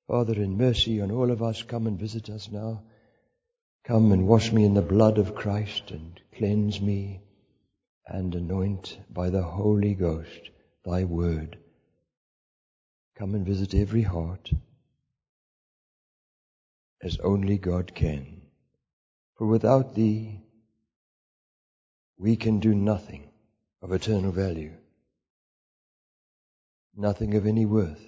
Father, in mercy on all of us, come and visit us now. Come and wash me in the blood of Christ and cleanse me and anoint by the Holy Ghost thy word. Come and visit every heart as only God can. For without thee, we can do nothing of eternal value, nothing of any worth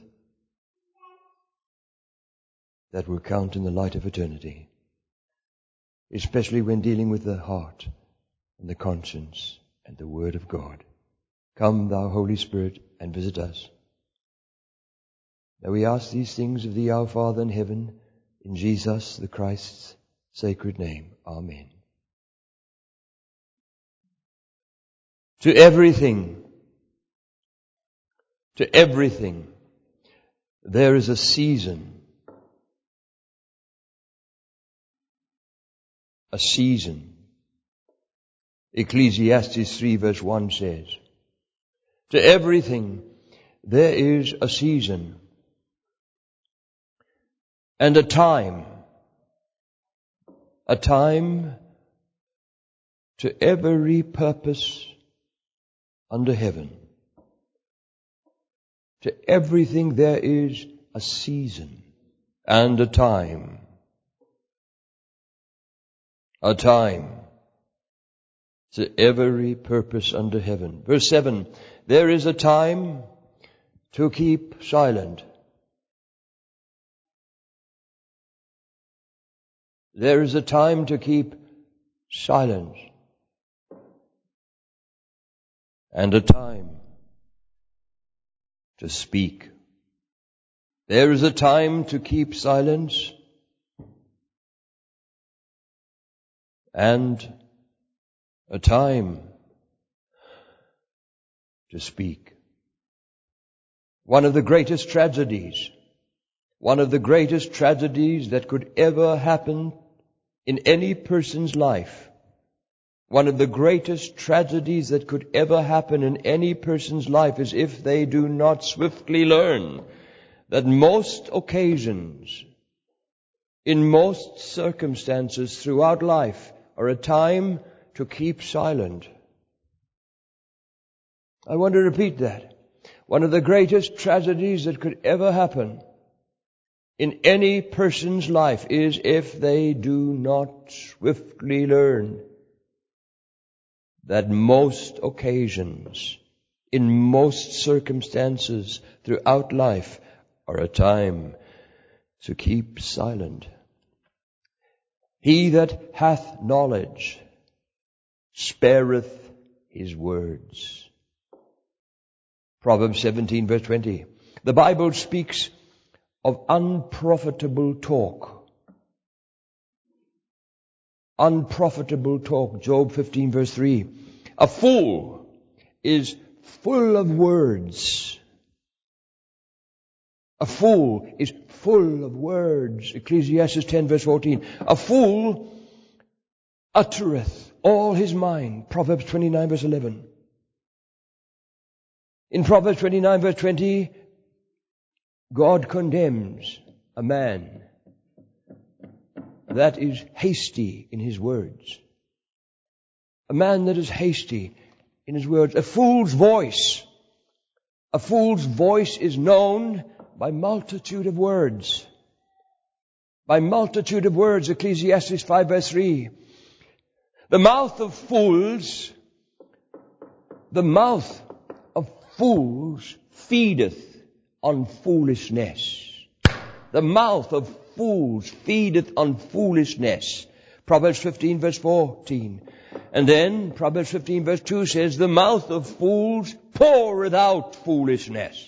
that will count in the light of eternity, especially when dealing with the heart and the conscience and the Word of God. Come, thou Holy Spirit, and visit us. Now we ask these things of thee, our Father in heaven, in Jesus the Christ's sacred name. Amen. To everything, there is a season. A season. Ecclesiastes 3 verse 1 says, to everything there is a season and a time to every purpose under heaven. To everything there is a season and a time. A time to every purpose under heaven. Verse 7, there is a time to keep silent. There is a time to keep silence. And a time to speak. There is a time to keep silence and a time to speak. One of the greatest tragedies that could ever happen in any person's life, one of the greatest tragedies that could ever happen in any person's life is if they do not swiftly learn that most occasions, in most circumstances throughout life, are a time to keep silent. I want to repeat that. One of the greatest tragedies that could ever happen in any person's life is if they do not swiftly learn that most occasions, in most circumstances throughout life, are a time to keep silent. He that hath knowledge spareth his words. Proverbs 17 verse 20. The Bible speaks of unprofitable talk. Unprofitable talk. Job 15 verse 3. A fool is full of words. A fool is full of words. Ecclesiastes 10 verse 14. A fool uttereth all his mind. Proverbs 29 verse 11. In Proverbs 29 verse 20, God condemns a man that is hasty in his words. A man that is hasty in his words. A fool's voice is known by multitude of words. By multitude of words, Ecclesiastes 5 verse 3. The mouth of fools feedeth on foolishness. The mouth of fools feedeth on foolishness. Proverbs 15 verse 14. And then Proverbs 15 verse 2 says, the mouth of fools poureth out foolishness.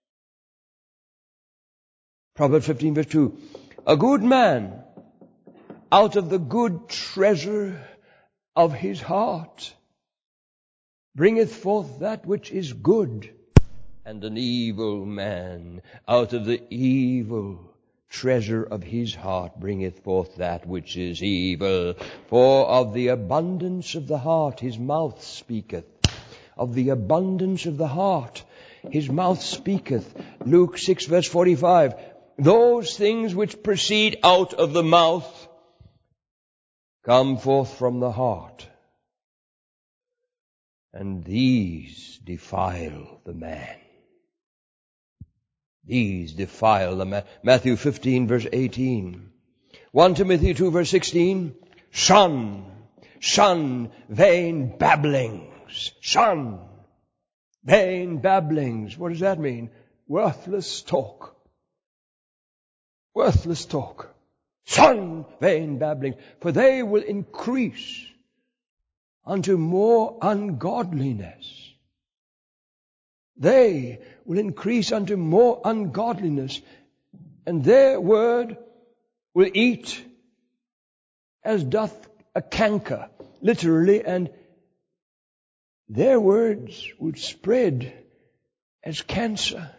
Proverbs 15 verse 2. A good man out of the good treasure of his heart bringeth forth that which is good, and an evil man out of the evil treasure of his heart bringeth forth that which is evil. For of the abundance of the heart his mouth speaketh. Of the abundance of the heart his mouth speaketh. Luke 6 verse 45. those things which proceed out of the mouth come forth from the heart, and these defile the man. These defile the man. Matthew 15, verse 18. 1 Timothy 2, verse 16. Shun, vain babblings. Shun, vain babblings. What does that mean? Worthless talk. Worthless talk. Shun, vain babblings, for they will increase unto more ungodliness. They will increase unto more ungodliness, and their word will eat as doth a canker, literally, and their words would spread as cancer.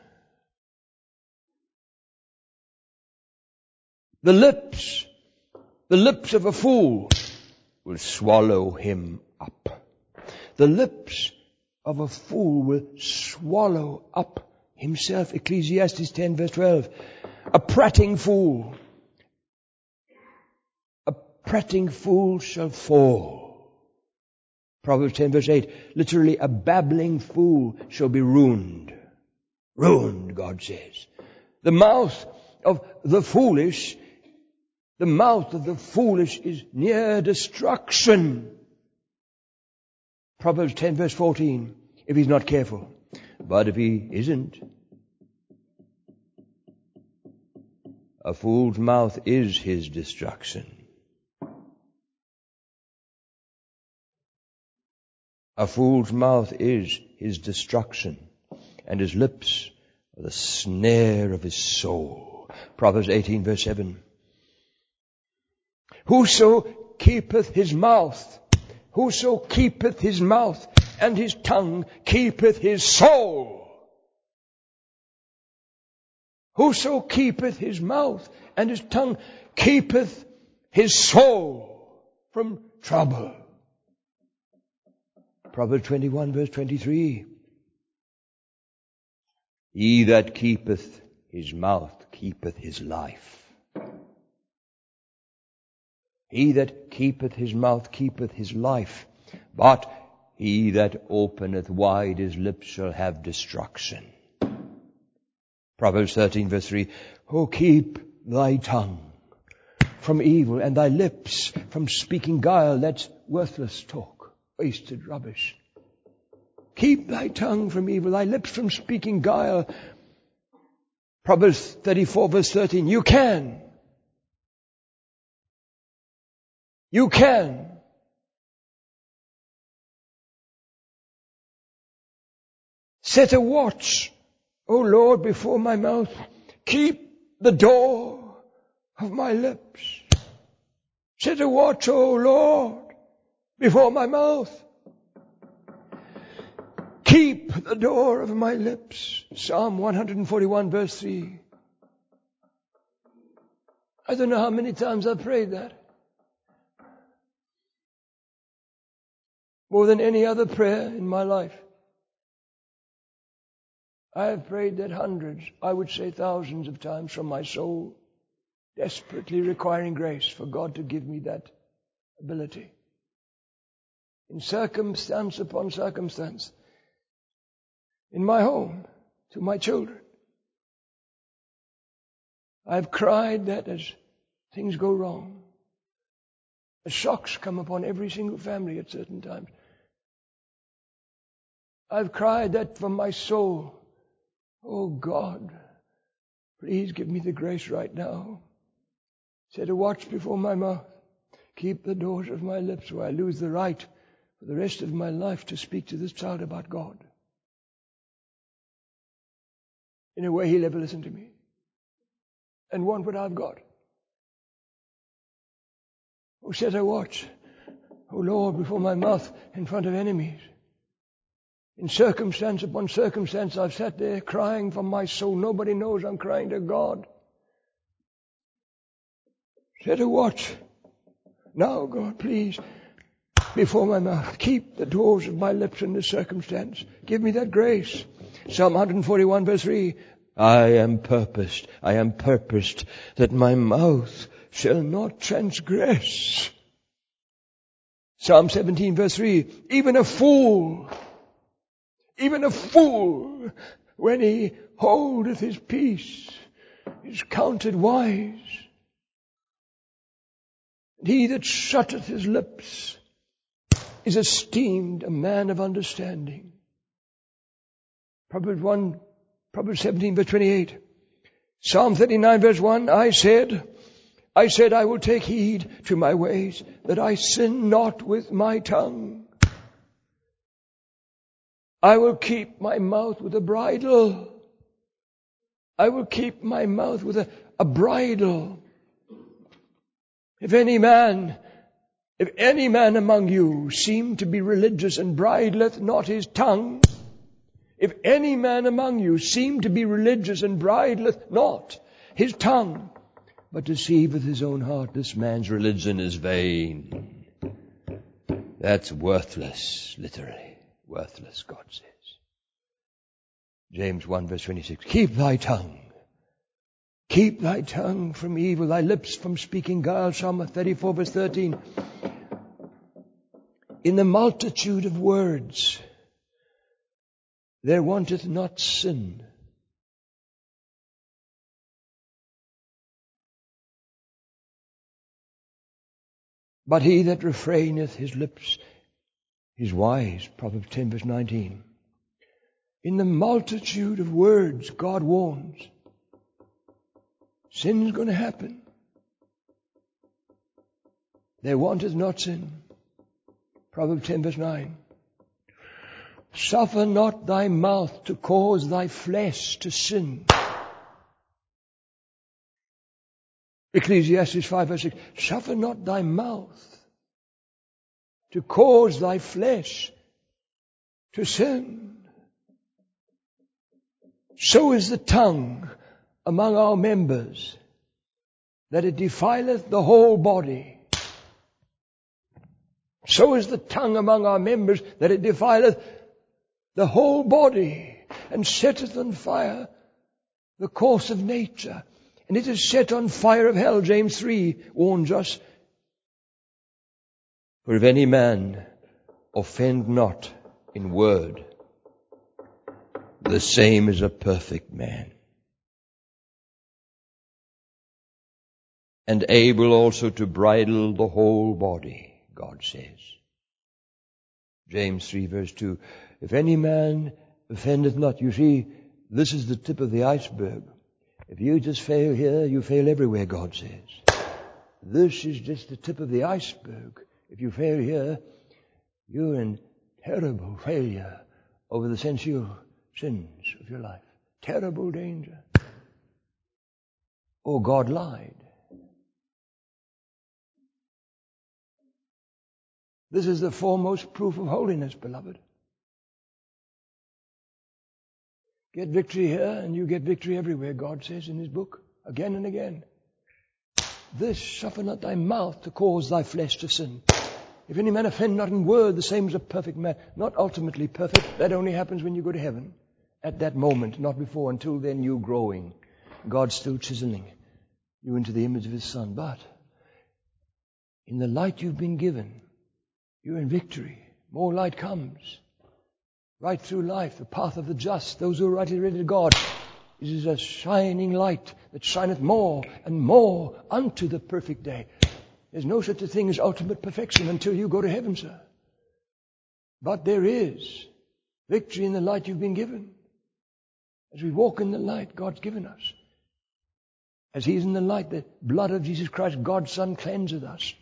The lips of a fool will swallow him up. The lips of a fool will swallow up himself. Ecclesiastes 10, verse 12. A prating fool shall fall. Proverbs 10, verse 8. Literally, a babbling fool shall be ruined. Ruined, God says. The mouth of the foolish is near destruction. Proverbs 10, verse 14, if he's not careful. But if he isn't, a fool's mouth is his destruction. A fool's mouth is his destruction, and his lips are the snare of his soul. Proverbs 18, verse 7. Whoso keepeth his mouth and his tongue keepeth his soul. Whoso keepeth his mouth and his tongue keepeth his soul from trouble. Proverbs 21, verse 23. He that keepeth his mouth keepeth his life. He that keepeth his mouth keepeth his life, but he that openeth wide his lips shall have destruction. Proverbs 13, verse 3. Oh, keep thy tongue from evil and thy lips from speaking guile. That's worthless talk, wasted rubbish. Keep thy tongue from evil, thy lips from speaking guile. Proverbs 34, verse 13. You can set a watch, O Lord, before my mouth. Keep the door of my lips. Set a watch, O Lord, before my mouth. Keep the door of my lips. Psalm 141, verse 3. I don't know how many times I've prayed that. More than any other prayer in my life. I have prayed that hundreds, I would say thousands of times from my soul, desperately requiring grace for God to give me that ability. In circumstance upon circumstance. In my home, to my children. I've cried that as things go wrong. As shocks come upon every single family at certain times. I've cried that from my soul. Oh God, please give me the grace right now. Set a watch before my mouth. Keep the doors of my lips where I lose the right for the rest of my life to speak to this child about God. In a way he'll ever listen to me. And want what I've got. Oh, set a watch, oh Lord, before my mouth in front of enemies. In circumstance upon circumstance, I've sat there crying from my soul. Nobody knows I'm crying to God. Set a watch. Now, God, please, before my mouth. Keep the doors of my lips in this circumstance. Give me that grace. Psalm 141, verse 3. I am purposed that my mouth shall not transgress. Psalm 17 verse 3, even a fool, when he holdeth his peace, is counted wise. And he that shutteth his lips is esteemed a man of understanding. Proverbs 17 verse 28. Psalm 39 verse 1, I said, I will take heed to my ways, that I sin not with my tongue. I will keep my mouth with a bridle. I will keep my mouth with a bridle. If any man among you seem to be religious and bridleth not his tongue, if any man among you seem to be religious and bridleth not his tongue, but deceiveth his own heart, this man's religion is vain. That's worthless, literally. Worthless, God says. James 1 verse 26. Keep thy tongue from evil, thy lips from speaking guile. Psalm 34 verse 13. In the multitude of words, there wanteth not sin. But he that refraineth his lips is wise. Proverbs 10 verse 19. In the multitude of words, God warns. Sin's going to happen. There wanteth not sin. Proverbs 10 verse 9. Suffer not thy mouth to cause thy flesh to sin. Ecclesiastes 5 verse 6. Suffer not thy mouth to cause thy flesh to sin. So is the tongue among our members, that it defileth the whole body. So is the tongue among our members, that it defileth the whole body, and setteth on fire the course of nature. And it is set on fire of hell. James 3 warns us. For if any man offend not in word, the same is a perfect man, and able also to bridle the whole body, God says. James 3 verse 2. If any man offendeth not, you see, this is the tip of the iceberg. If you just fail here, you fail everywhere, God says. This is just the tip of the iceberg. If you fail here, you're in terrible failure over the sensual sins of your life. Terrible danger. Or God lied. This is the foremost proof of holiness, beloved. Get victory here and you get victory everywhere, God says in His book, again and again. This, suffer not thy mouth to cause thy flesh to sin. If any man offend not in word, the same as a perfect man. Not ultimately perfect. That only happens when you go to heaven. At that moment, not before. Until then, you're growing. God's still chiseling you into the image of His Son. But in the light you've been given, you're in victory. More light comes. Right through life, the path of the just, those who are rightly related to God, is a shining light that shineth more and more unto the perfect day. There's no such a thing as ultimate perfection until you go to heaven, sir. But there is victory in the light you've been given. As we walk in the light God's given us. As He's in the light, the blood of Jesus Christ, God's Son, cleanseth us.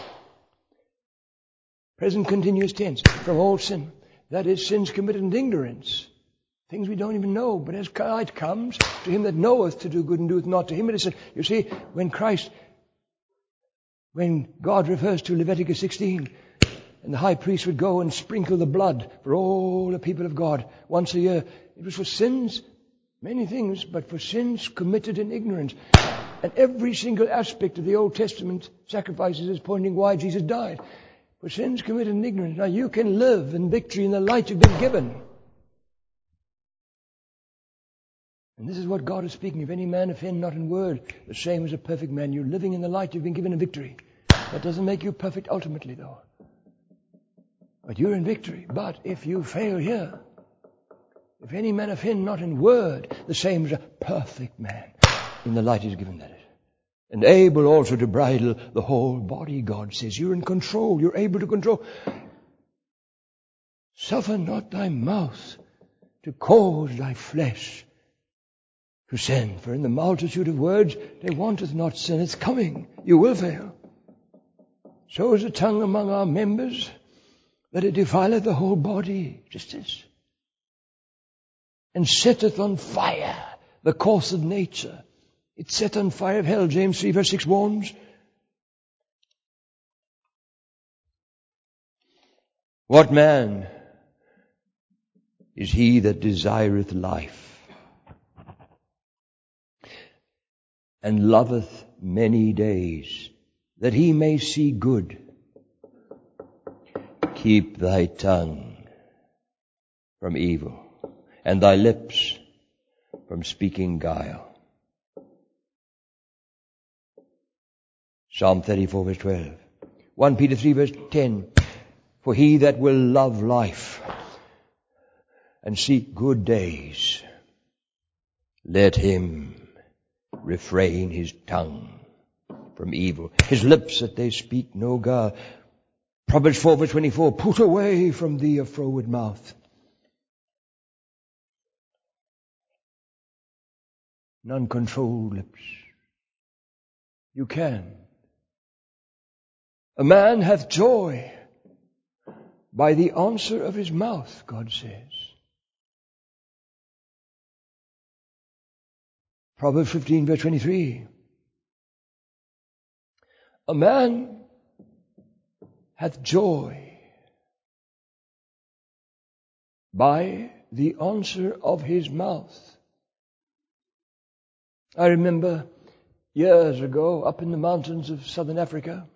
Present continuous tense, from all sin. That is, sins committed in ignorance. Things we don't even know. But as light comes, to him that knoweth to do good and doeth not, to him it is sin. You see, when God refers to Leviticus 16, and the high priest would go and sprinkle the blood for all the people of God once a year, it was for sins, many things, but for sins committed in ignorance. And every single aspect of the Old Testament sacrifices is pointing why Jesus died. For sins committed in ignorance. Now you can live in victory in the light you've been given. And this is what God is speaking. If any man offend not in word, the same as a perfect man. You're living in the light. You've been given a victory. That doesn't make you perfect ultimately, though. But you're in victory. But if you fail here, if any man offend not in word, the same as a perfect man. In the light is given, that is. And able also to bridle the whole body, God says. You're in control. You're able to control. Suffer not thy mouth to cause thy flesh to sin. For in the multitude of words there wanteth not sin. It's coming. You will fail. So is the tongue among our members, that it defileth the whole body. Just this. And setteth on fire the course of nature. It's set on fire of hell. James 3 verse 6 warns. What man is he that desireth life, and loveth many days, that he may see good? Keep thy tongue from evil, and thy lips from speaking guile. Psalm 34 verse 12. 1 Peter 3 verse 10. For he that will love life and seek good days, let him refrain his tongue from evil, his lips that they speak no guile. Proverbs 4 verse 24. Put away from thee a froward mouth, and uncontrolled lips. You can. A man hath joy by the answer of his mouth, God says. Proverbs 15 verse 23. A man hath joy by the answer of his mouth. I remember years ago up in the mountains of southern Africa,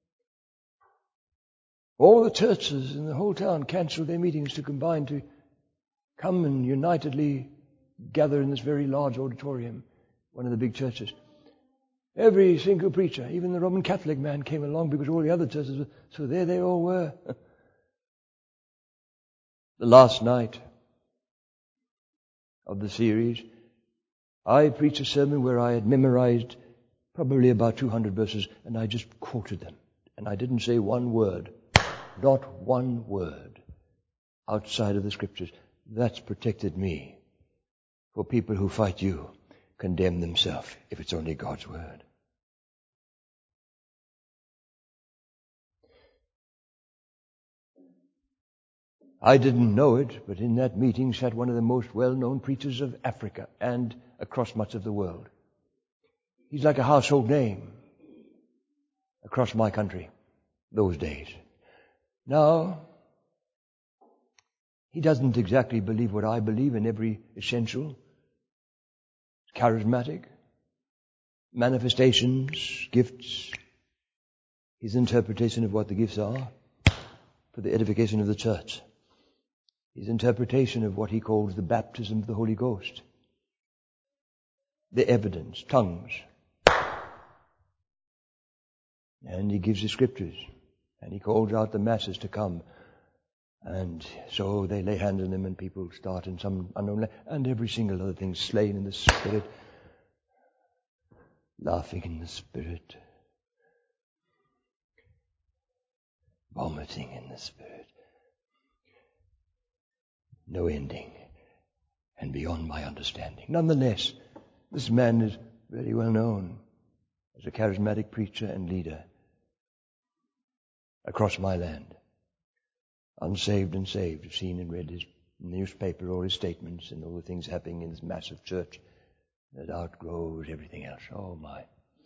all the churches in the whole town cancelled their meetings to combine to come and unitedly gather in this very large auditorium, one of the big churches. Every single preacher, even the Roman Catholic man, came along because all the other churches were, so there they all were. The last night of the series, I preached a sermon where I had memorized probably about 200 verses, and I just quoted them. And I didn't say one word, not one word, outside of the Scriptures. That's protected me. For people who fight you condemn themselves if it's only God's word. I didn't know it, but in that meeting sat one of the most well-known preachers of Africa and across much of the world. He's like a household name across my country those days. Now, he doesn't exactly believe what I believe in every essential. Charismatic, manifestations, gifts, his interpretation of what the gifts are for the edification of the church, his interpretation of what he calls the baptism of the Holy Ghost, the evidence, tongues, and he gives the Scriptures, and he calls out the masses to come. And so they lay hands on them and people start in some unknown language. And every single other thing, slain in the Spirit, laughing in the Spirit, vomiting in the Spirit. No ending and beyond my understanding. Nonetheless, this man is very well known as a charismatic preacher and leader across my land. Unsaved and saved have seen and read his newspaper, all his statements, and all the things happening in this massive church that outgrows everything else. Oh my.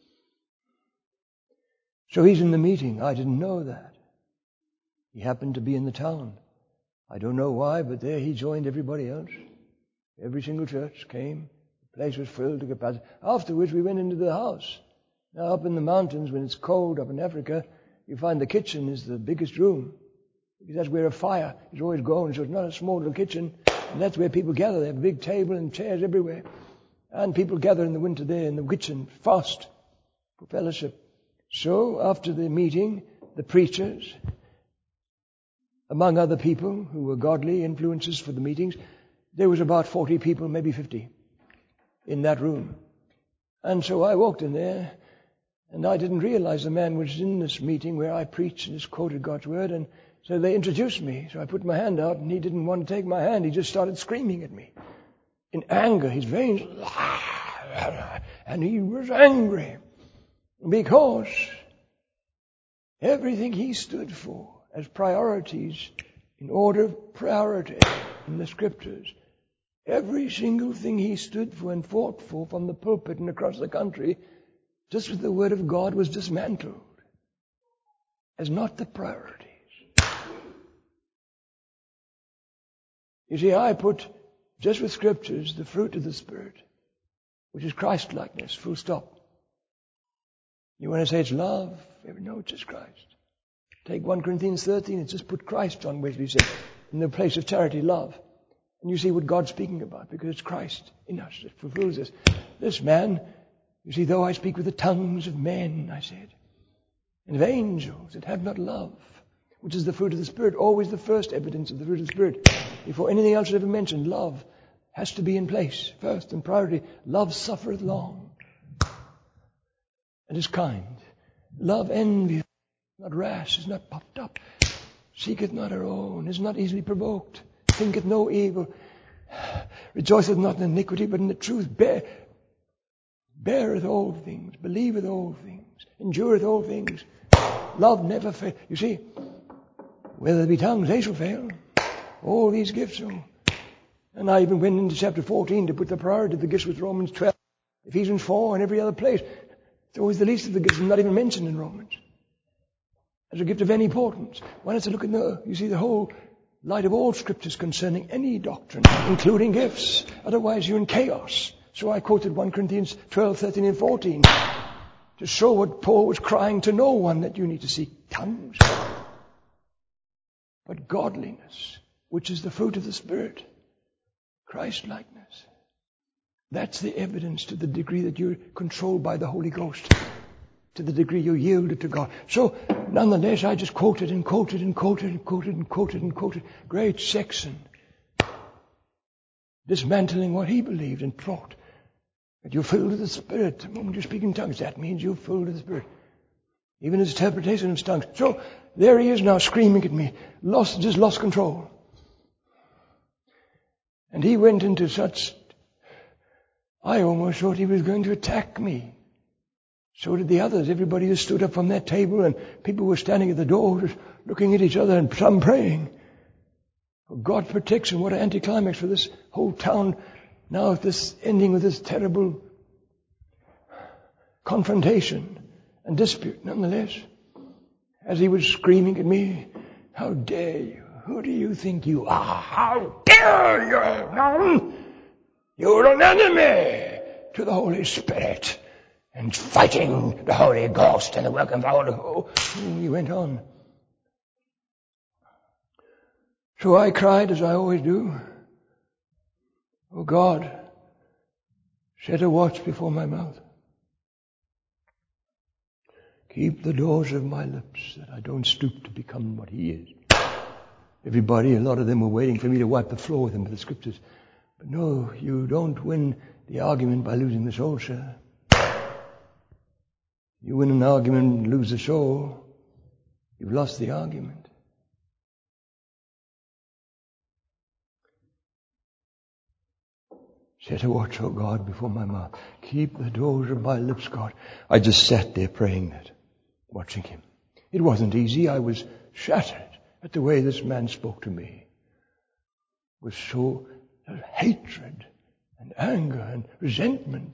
So he's in the meeting. I didn't know that. He happened to be in the town. I don't know why, but there he joined everybody else. Every single church came. The place was filled to capacity. Afterwards we went into the house. Now up in the mountains, when it's cold up in Africa, you find the kitchen is the biggest room. Because that's where a fire is always going, so it's not a small little kitchen. And that's where people gather. They have a big table and chairs everywhere. And people gather in the winter there in the kitchen, fast for fellowship. So after the meeting, the preachers, among other people who were godly influences for the meetings, there was about 40 people, maybe 50, in that room. And so I walked in there, and I didn't realize the man was in this meeting where I preached and just quoted God's word. And so they introduced me. So I put my hand out, and he didn't want to take my hand. He just started screaming at me. In anger, his veins, and he was angry because everything he stood for as priorities, in order of priority in the Scriptures, every single thing he stood for and fought for from the pulpit and across the country, just with the Word of God, was dismantled as not the priorities. You see, I put, just with Scriptures, the fruit of the Spirit, which is Christ-likeness, full stop. You want to say it's love? No, it's just Christ. Take 1 Corinthians 13, it's just put Christ, John Wesley said, in the place of charity, love. And you see what God's speaking about, because it's Christ in us that fulfills this. This man, you see, though I speak with the tongues of men, I said, and of angels that have not love, which is the fruit of the Spirit, always the first evidence of the fruit of the Spirit. Before anything else is ever mentioned, love has to be in place first and priority. Love suffereth long and is kind. Love envieth not, rash, is not puffed up, seeketh not her own, is not easily provoked, thinketh no evil, rejoiceth not in iniquity, but in the truth, beareth all things, believeth all things, endureth all things. Love never fails. You see, whether there be tongues, they shall fail. All these gifts will. And I even went into chapter 14 to put the priority of the gifts with Romans 12, Ephesians 4, and every other place. It's always the least of the gifts, not even mentioned in Romans as a gift of any importance. Why don't you look at the whole light of all Scriptures concerning any doctrine, including gifts. Otherwise you're in chaos. So I quoted 1 Corinthians 12, 13, and 14 to show what Paul was crying to no one, that you need to seek tongues, but godliness, which is the fruit of the Spirit, Christ-likeness. That's the evidence, to the degree that you're controlled by the Holy Ghost, to the degree you yielded to God. So, nonetheless, I just quoted and quoted and quoted and quoted and quoted and quoted. Great section. Dismantling what he believed and taught. That you're filled with the Spirit. The moment you speak in tongues, that means you're filled with the Spirit. Even his interpretation of tongues. So, there he is now screaming at me. Just lost control. And he went into such... I almost thought he was going to attack me. So did the others. Everybody just stood up from that table, and people were standing at the door just looking at each other and some praying. God protection, what an anticlimax for this whole town. Now this ending with this terrible confrontation and dispute. Nonetheless, as he was screaming at me, how dare you? Who do you think you are? How dare you? You're an enemy to the Holy Spirit and fighting the Holy Ghost and the work of the Holy Ghost. And he went on. So I cried, as I always do, "Oh God, set a watch before my mouth. Keep the doors of my lips, that I don't stoop to become what he is." Everybody, a lot of them were waiting for me to wipe the floor with them with the Scriptures. But no, you don't win the argument by losing the soul, sir. You win an argument and lose the soul, you've lost the argument. Set a watch, O God, before my mouth. Keep the doors of my lips, God. I just sat there praying that, watching him. It wasn't easy. I was shattered at the way this man spoke to me. It was so hatred and anger and resentment.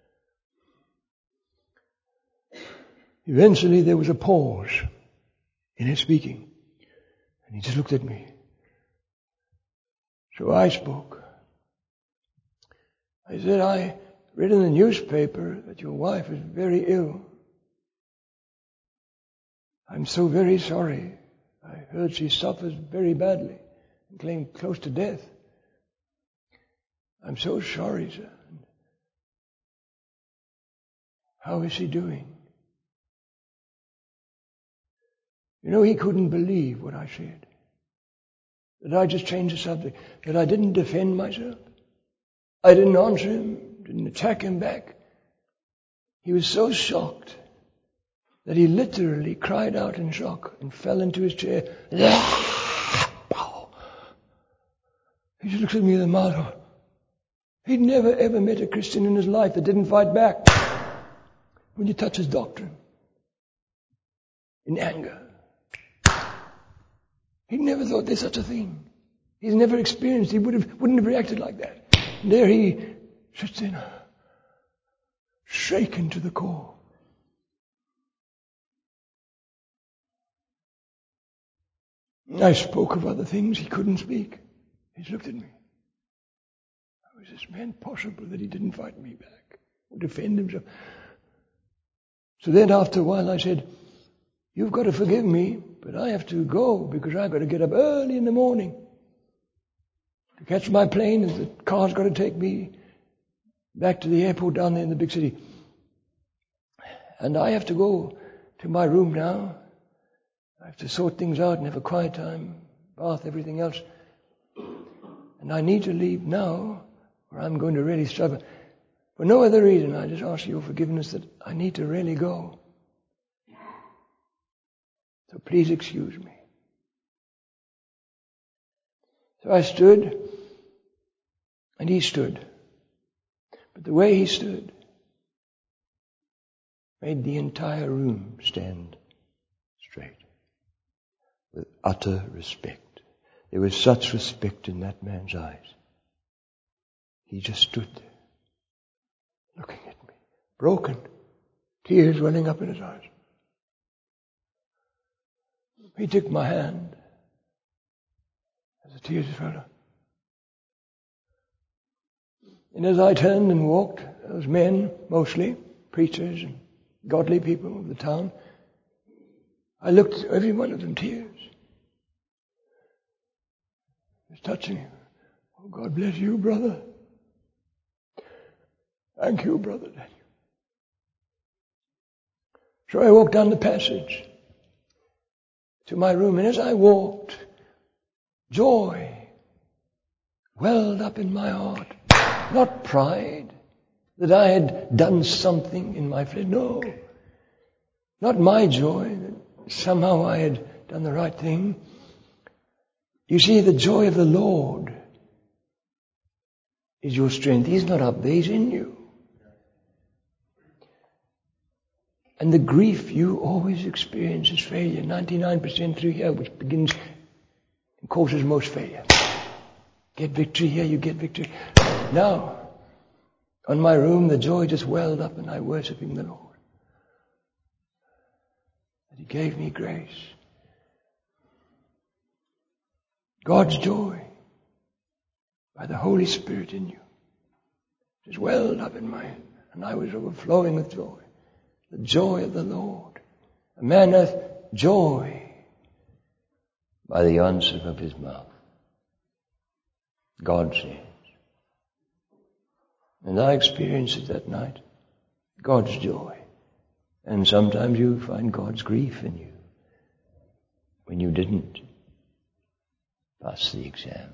Eventually there was a pause in his speaking, and he just looked at me. So I spoke. I said, "I read in the newspaper that your wife is very ill. I'm so very sorry. I heard she suffers very badly and came close to death. I'm so sorry, sir. How is he doing? You know, he couldn't believe what I said. That I just changed the subject. That I didn't defend myself. I didn't answer him. Didn't attack him back. He was so shocked that he literally cried out in shock and fell into his chair. He just looked at me with a mouth. He'd never ever met a Christian in his life that didn't fight back when you touch his doctrine in anger. He never thought there's such a thing. He's never experienced. He wouldn't have reacted like that. And there he sits in, shaken to the core. I spoke of other things. He couldn't speak. He looked at me. How is this man possible that he didn't fight me back or defend himself? So then after a while I said, you've got to forgive me, but I have to go because I've got to get up early in the morning to catch my plane, and the car's got to take me back to the airport down there in the big city. And I have to go to my room now. I have to sort things out and have a quiet time, bath, everything else. And I need to leave now, or I'm going to really struggle. For no other reason, I just ask your forgiveness that I need to really go. So please excuse me. So I stood, and he stood. But the way he stood made the entire room stand straight with utter respect. There was such respect in that man's eyes. He just stood there, looking at me, broken, tears welling up in his eyes. He took my hand as the tears fell down. And as I turned and walked, those men, mostly preachers and godly people of the town, I looked at every one of them, tears. It was touching him. Oh, God bless you, brother. Thank you, brother Daniel. So I walked down the passage to my room, and as I walked, joy welled up in my heart. Not pride that I had done something in my flesh. No. Not my joy that somehow I had done the right thing. You see, the joy of the Lord is your strength. He's not up there, He's in you. And the grief you always experience is failure. 99% through here, which begins and causes most failure. Get victory here, you get victory. Now, on my room, the joy just welled up, and I worshiping the Lord. That He gave me grace. God's joy by the Holy Spirit in you just welled up in mine, and I was overflowing with joy. The joy of the Lord. A man hath joy by the answer of his mouth. God says. And I experienced it that night. God's joy. And sometimes you find God's grief in you when you didn't pass the exam.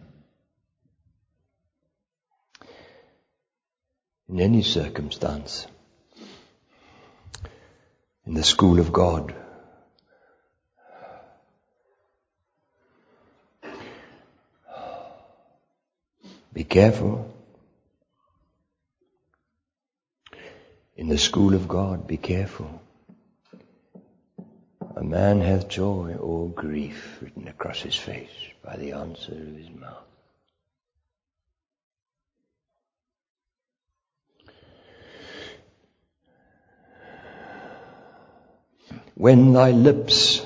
In any circumstance, in the school of God, be careful. In the school of God, be careful. A man hath joy or grief written across his face by the answer of his mouth. When thy lips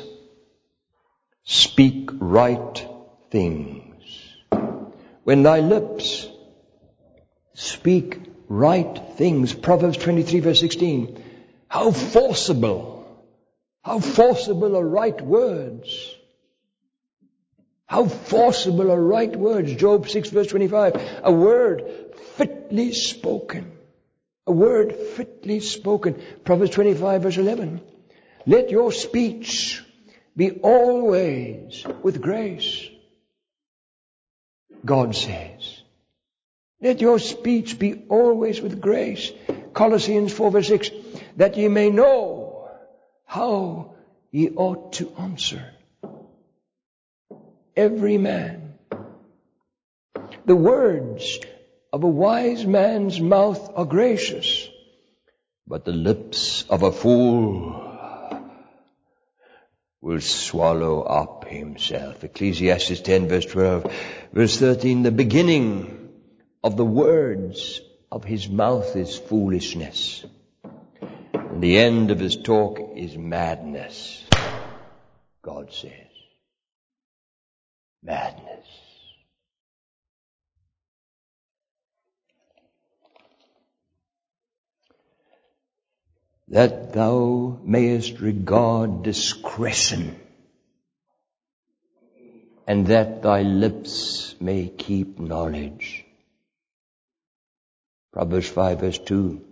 speak right things, when thy lips speak right things, Proverbs 23 verse 16, how forcible are right words. How forcible are right words. Job 6 verse 25, a word fitly spoken A word fitly spoken. Proverbs 25 verse 11. Let your speech be always with grace. God says. Let your speech be always with grace. Colossians 4 verse 6. That ye may know how ye ought to answer every man. The words of a wise man's mouth are gracious, but the lips of a fool will swallow up himself. Ecclesiastes 10 verse 12. Verse 13, the beginning of the words of his mouth is foolishness, and the end of his talk is madness. God says. Madness. That thou mayest regard discretion, and that thy lips may keep knowledge. Proverbs 5 verse 2.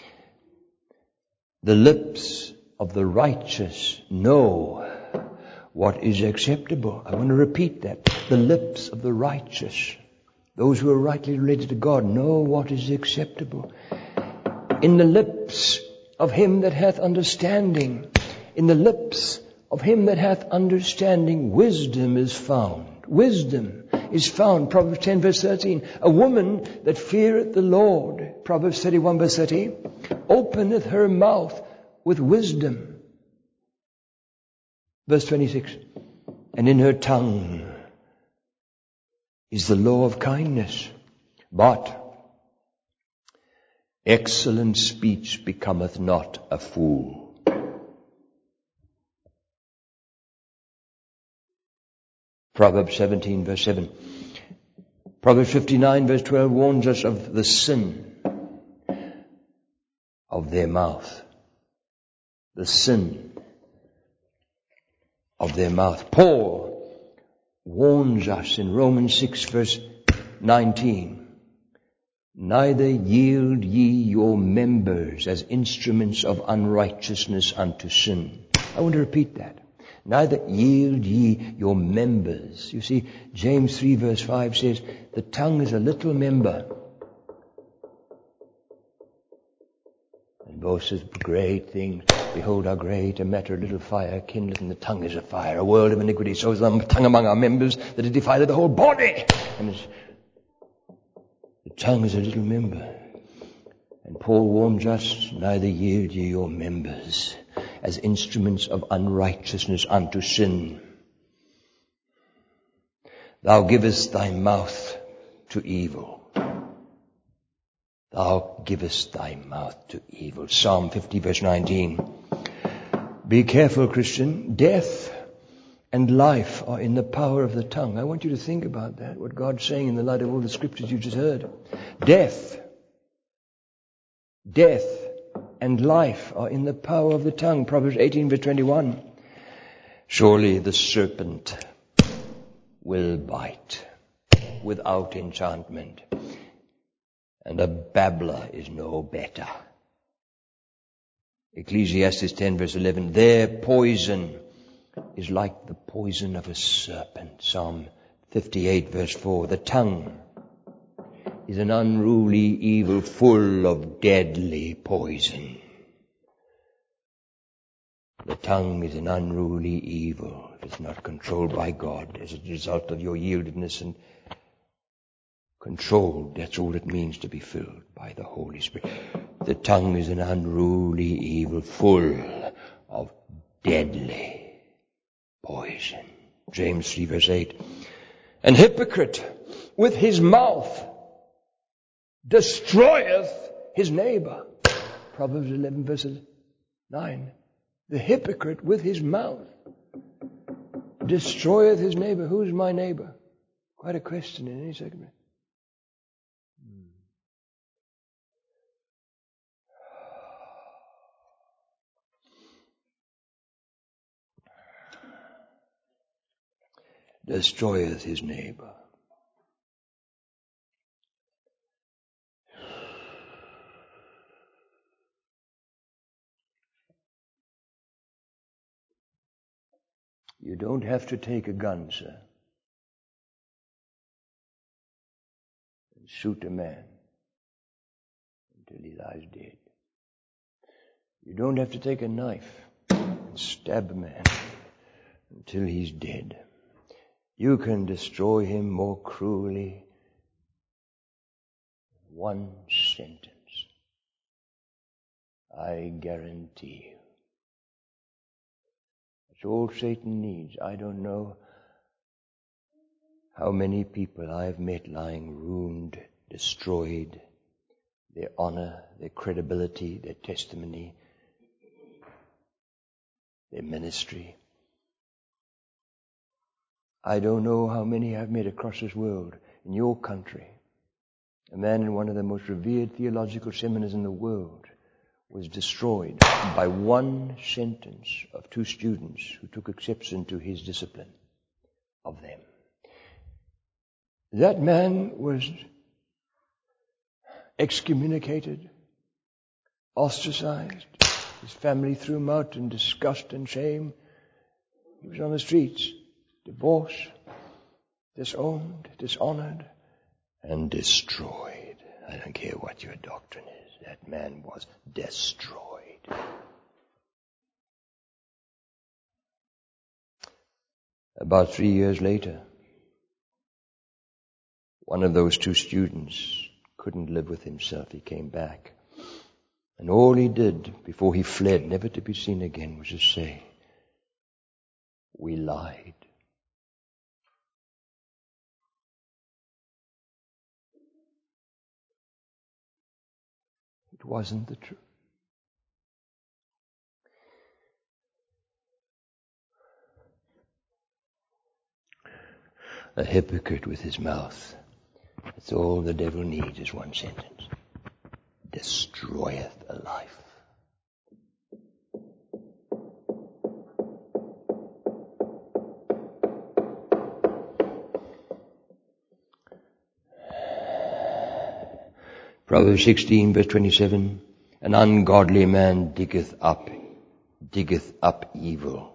The lips of the righteous know what is acceptable. I want to repeat that. The lips of the righteous, those who are rightly related to God, know what is acceptable. In the lips of him that hath understanding, in the lips of him that hath understanding, wisdom is found. Wisdom is found. Proverbs 10 verse 13. A woman that feareth the Lord, Proverbs 31 verse 30, openeth her mouth with wisdom. Verse 26. And in her tongue is the law of kindness. But excellent speech becometh not a fool. Proverbs 17 verse 7. Proverbs 59 verse 12 warns us of the sin of their mouth. The sin of their mouth. Paul warns us in Romans 6 verse 19. Neither yield ye your members as instruments of unrighteousness unto sin. I want to repeat that. Neither yield ye your members. You see, James 3 verse 5 says, the tongue is a little member, and boasteth great things. Behold how great a matter a little fire kindleth, and the tongue is a fire, a world of iniquity. So is the tongue among our members, that it defileth the whole body. And the tongue is a little member. And Paul warns us, neither yield ye your members as instruments of unrighteousness unto sin. Thou givest thy mouth to evil. Thou givest thy mouth to evil. Psalm 50 verse 19. Be careful, Christian. Death and life are in the power of the tongue. I want you to think about that, what God's saying in the light of all the scriptures you just heard. Death and life are in the power of the tongue. Proverbs 18 verse 21. Surely the serpent will bite without enchantment, and a babbler is no better. Ecclesiastes 10 verse 11. Their poison is like the poison of a serpent. Psalm 58 verse 4. The tongue is an unruly evil full of deadly poison. The tongue is an unruly evil. It is not controlled by God as a result of your yieldedness and controlled. That's all it means to be filled by the Holy Spirit. The tongue is an unruly evil full of deadly poison. James 3 verse 8. An hypocrite with his mouth destroyeth his neighbor. Proverbs 11 verse 9. The hypocrite with his mouth destroyeth his neighbor. Who's my neighbor? Quite a question in any segment. Destroyeth his neighbor. You don't have to take a gun, sir, and shoot a man until he lies dead. You don't have to take a knife and stab a man until he's dead. You can destroy him more cruelly with one sentence. I guarantee you. That's all Satan needs. I don't know how many people I have met lying ruined, destroyed, their honor, their credibility, their testimony, their ministry. I don't know how many I've met across this world, in your country. A man in one of the most revered theological seminaries in the world was destroyed by one sentence of two students who took exception to his discipline of them. That man was excommunicated, ostracized. His family threw him out in disgust and shame. He was on the streets, divorced, disowned, dishonored, and destroyed. I don't care what your doctrine is. That man was destroyed. About 3 years later, one of those two students couldn't live with himself. He came back. And all he did before he fled, never to be seen again, was to say, "We lied. It wasn't the truth." A hypocrite with his mouth. That's all the devil needs is one sentence. Destroyeth a life. Proverbs 16 verse 27, an ungodly man diggeth up evil.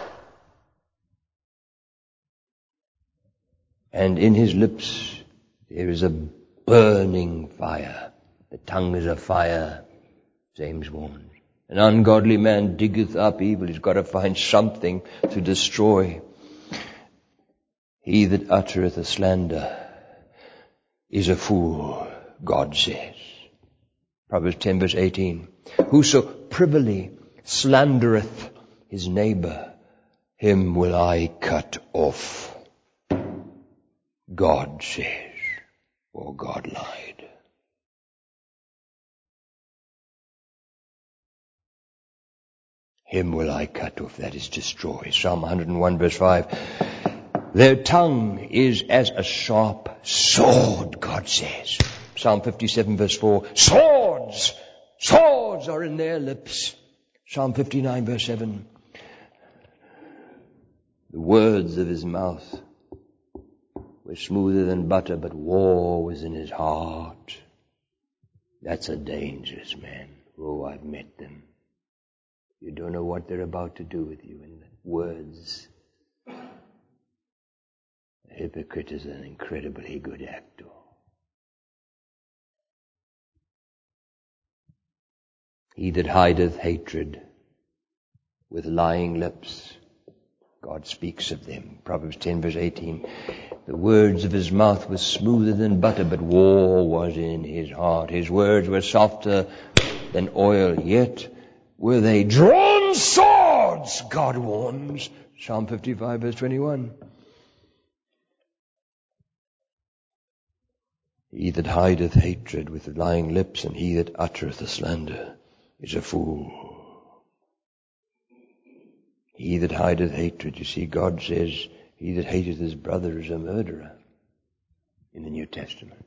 And in his lips there is a burning fire. The tongue is a fire, James warns. An ungodly man diggeth up evil. He's got to find something to destroy. He that uttereth a slander is a fool, God says. Proverbs 10 verse 18. Whoso privily slandereth his neighbor, him will I cut off. God says, or God lied. Him will I cut off, that is destroy. Psalm 101 verse 5. Their tongue is as a sharp sword, God says. Psalm 57 verse 4. Swords are in their lips. Psalm 59 verse 7. The words of his mouth were smoother than butter, but war was in his heart. That's a dangerous man. Oh, I've met them. You don't know what they're about to do with you in the words. A hypocrite is an incredibly good actor. He that hideth hatred with lying lips, God speaks of them. Proverbs 10 verse 18. The words of his mouth were smoother than butter, but war was in his heart. His words were softer than oil, yet were they drawn swords, God warns. Psalm 55 verse 21. He that hideth hatred with lying lips, and he that uttereth a slander, is a fool. He that hideth hatred, you see, God says, he that hateth his brother is a murderer in the New Testament.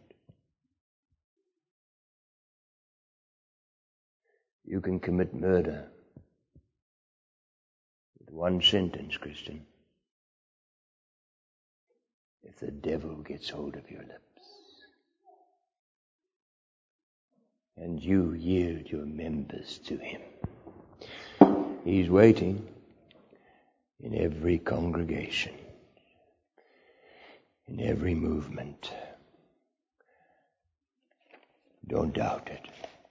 You can commit murder with one sentence, Christian, if the devil gets hold of your lips. And you yield your members to him. He's waiting. in every congregation, in every movement. Don't doubt it.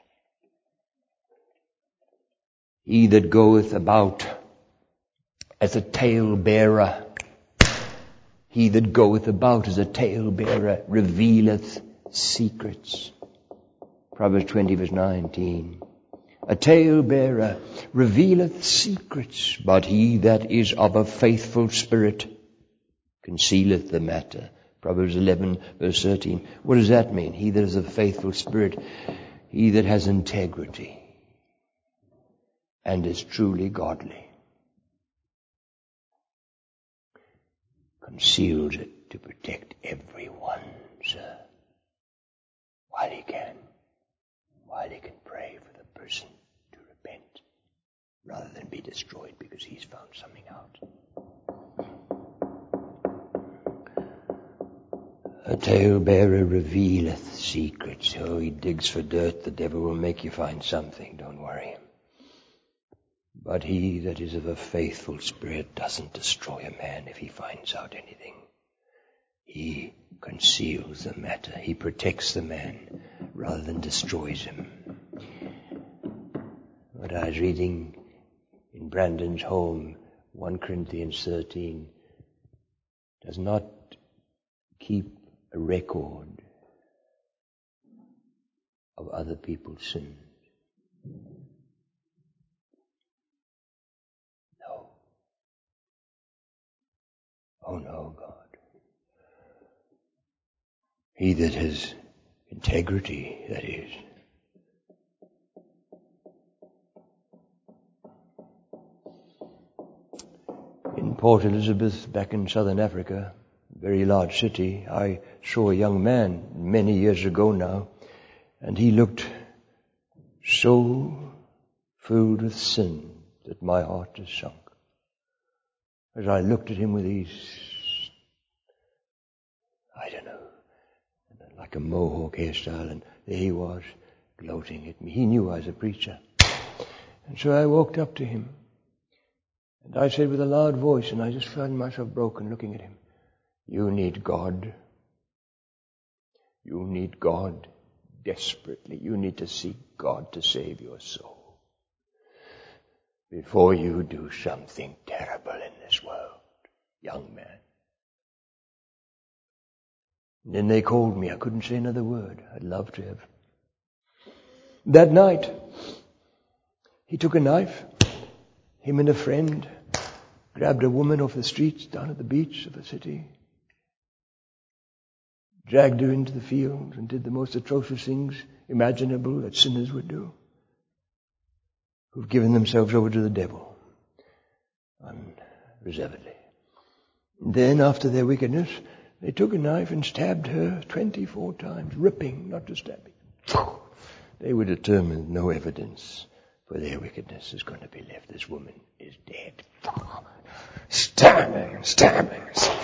He that goeth about as a talebearer, he that goeth about as a talebearer revealeth secrets. Proverbs 20 verse 19. A talebearer revealeth secrets, but he that is of a faithful spirit concealeth the matter. Proverbs 11 verse 13. What does that mean? He that is of a faithful spirit, he that has integrity and is truly godly, conceals it to protect everyone, sir, while he can pray for the person to repent, rather than be destroyed because he's found something out. A talebearer revealeth secrets. Oh, he digs for dirt. The devil will make you find something. Don't worry. But he that is of a faithful spirit doesn't destroy a man if he finds out anything. He conceals the matter. He protects the man rather than destroys him. What I was reading in Brandon's home, 1 Corinthians 13, does not keep a record of other people's sins. No. Oh no, God. He that has integrity, that is. In Port Elizabeth, back in southern Africa, a very large city, I saw a young man many years ago now, and he looked so filled with sin that my heart just sunk. As I looked at him with these, I don't know, like a mohawk hairstyle, and there he was, gloating at me. He knew I was a preacher. And so I walked up to him, and I said with a loud voice, and I just found myself broken looking at him, "You need God. You need God desperately. You need to seek God to save your soul before you do something terrible in this world, young man." And then they called me. I couldn't say another word. I'd love to have. That night, he took a knife, him and a friend, grabbed a woman off the streets down at the beach of the city, dragged her into the fields, and did the most atrocious things imaginable that sinners would do, who've given themselves over to the devil unreservedly. And then, after their wickedness, they took a knife and stabbed her 24 times, ripping, not just stabbing. They were determined no evidence for their wickedness is going to be left. This woman is dead. Stabbing.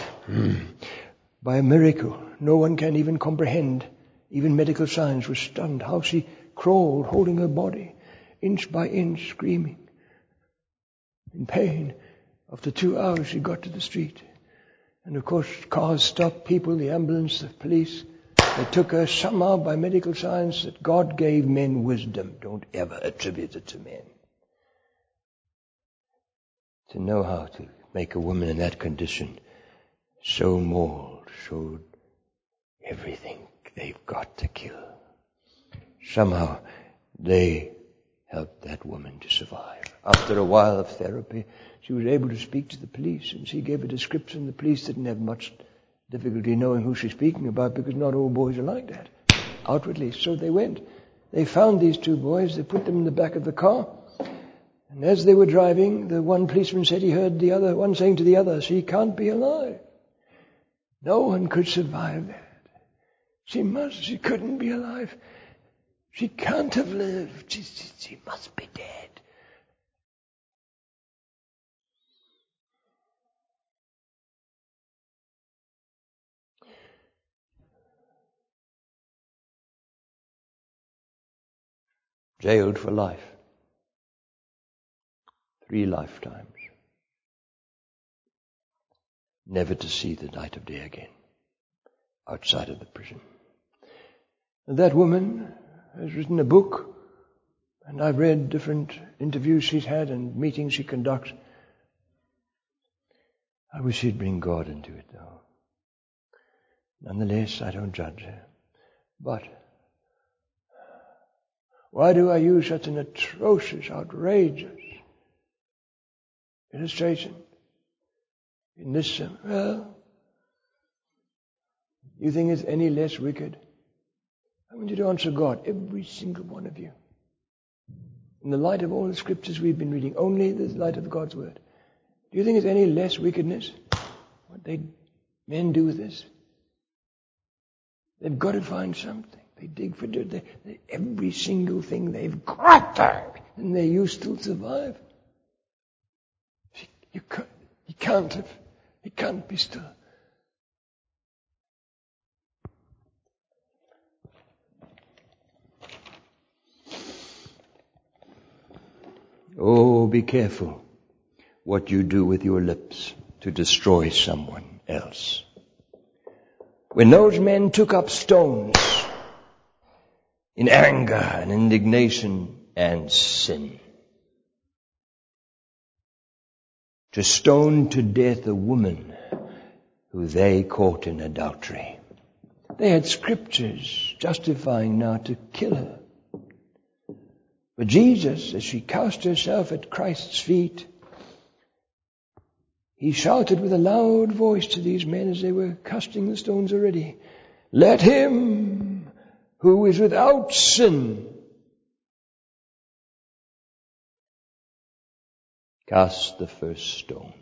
By a miracle, no one can even comprehend. Even medical science was stunned how she crawled, holding her body, inch by inch, screaming in pain. After 2 hours, she got to the street. And of course, cars stopped, people, the ambulance, the police. They took her somehow by medical science that God gave men wisdom. Don't ever attribute it to men. To know how to make a woman in that condition so mauled, so everything they've got to kill. Somehow they helped that woman to survive. After a while of therapy, she was able to speak to the police, and she gave a description. The police didn't have much difficulty knowing who she's speaking about, because not all boys are like that, outwardly. So they went. They found these two boys. They put them in the back of the car. And as they were driving, the one policeman said he heard the other one saying to the other, "She can't be alive. No one could survive that. She couldn't be alive. She can't have lived. She must be dead." Jailed for life. 3 lifetimes. never to see the light of day again outside of the prison. And that woman has written a book, and I've read different interviews she's had and meetings she conducts. I wish she'd bring God into it, though. Nonetheless, I don't judge her. But why do I use such an atrocious, outrageous illustration in this? Well, you think it's any less wicked? I want you to answer God, every single one of you. In the light of all the scriptures we've been reading, only the light of God's word. Do you think it's any less wickedness what men do with this? They've got to find something. They dig for dirt. Every single thing they've got there, and you still survive. You can't be still. Oh, be careful what you do with your lips to destroy someone else. When those men took up stones in anger and indignation and sin to stone to death a woman who they caught in adultery, they had scriptures justifying now to kill her. But Jesus, as she cast herself at Christ's feet, he shouted with a loud voice to these men as they were casting the stones already, "Let him who is without sin cast the first stone."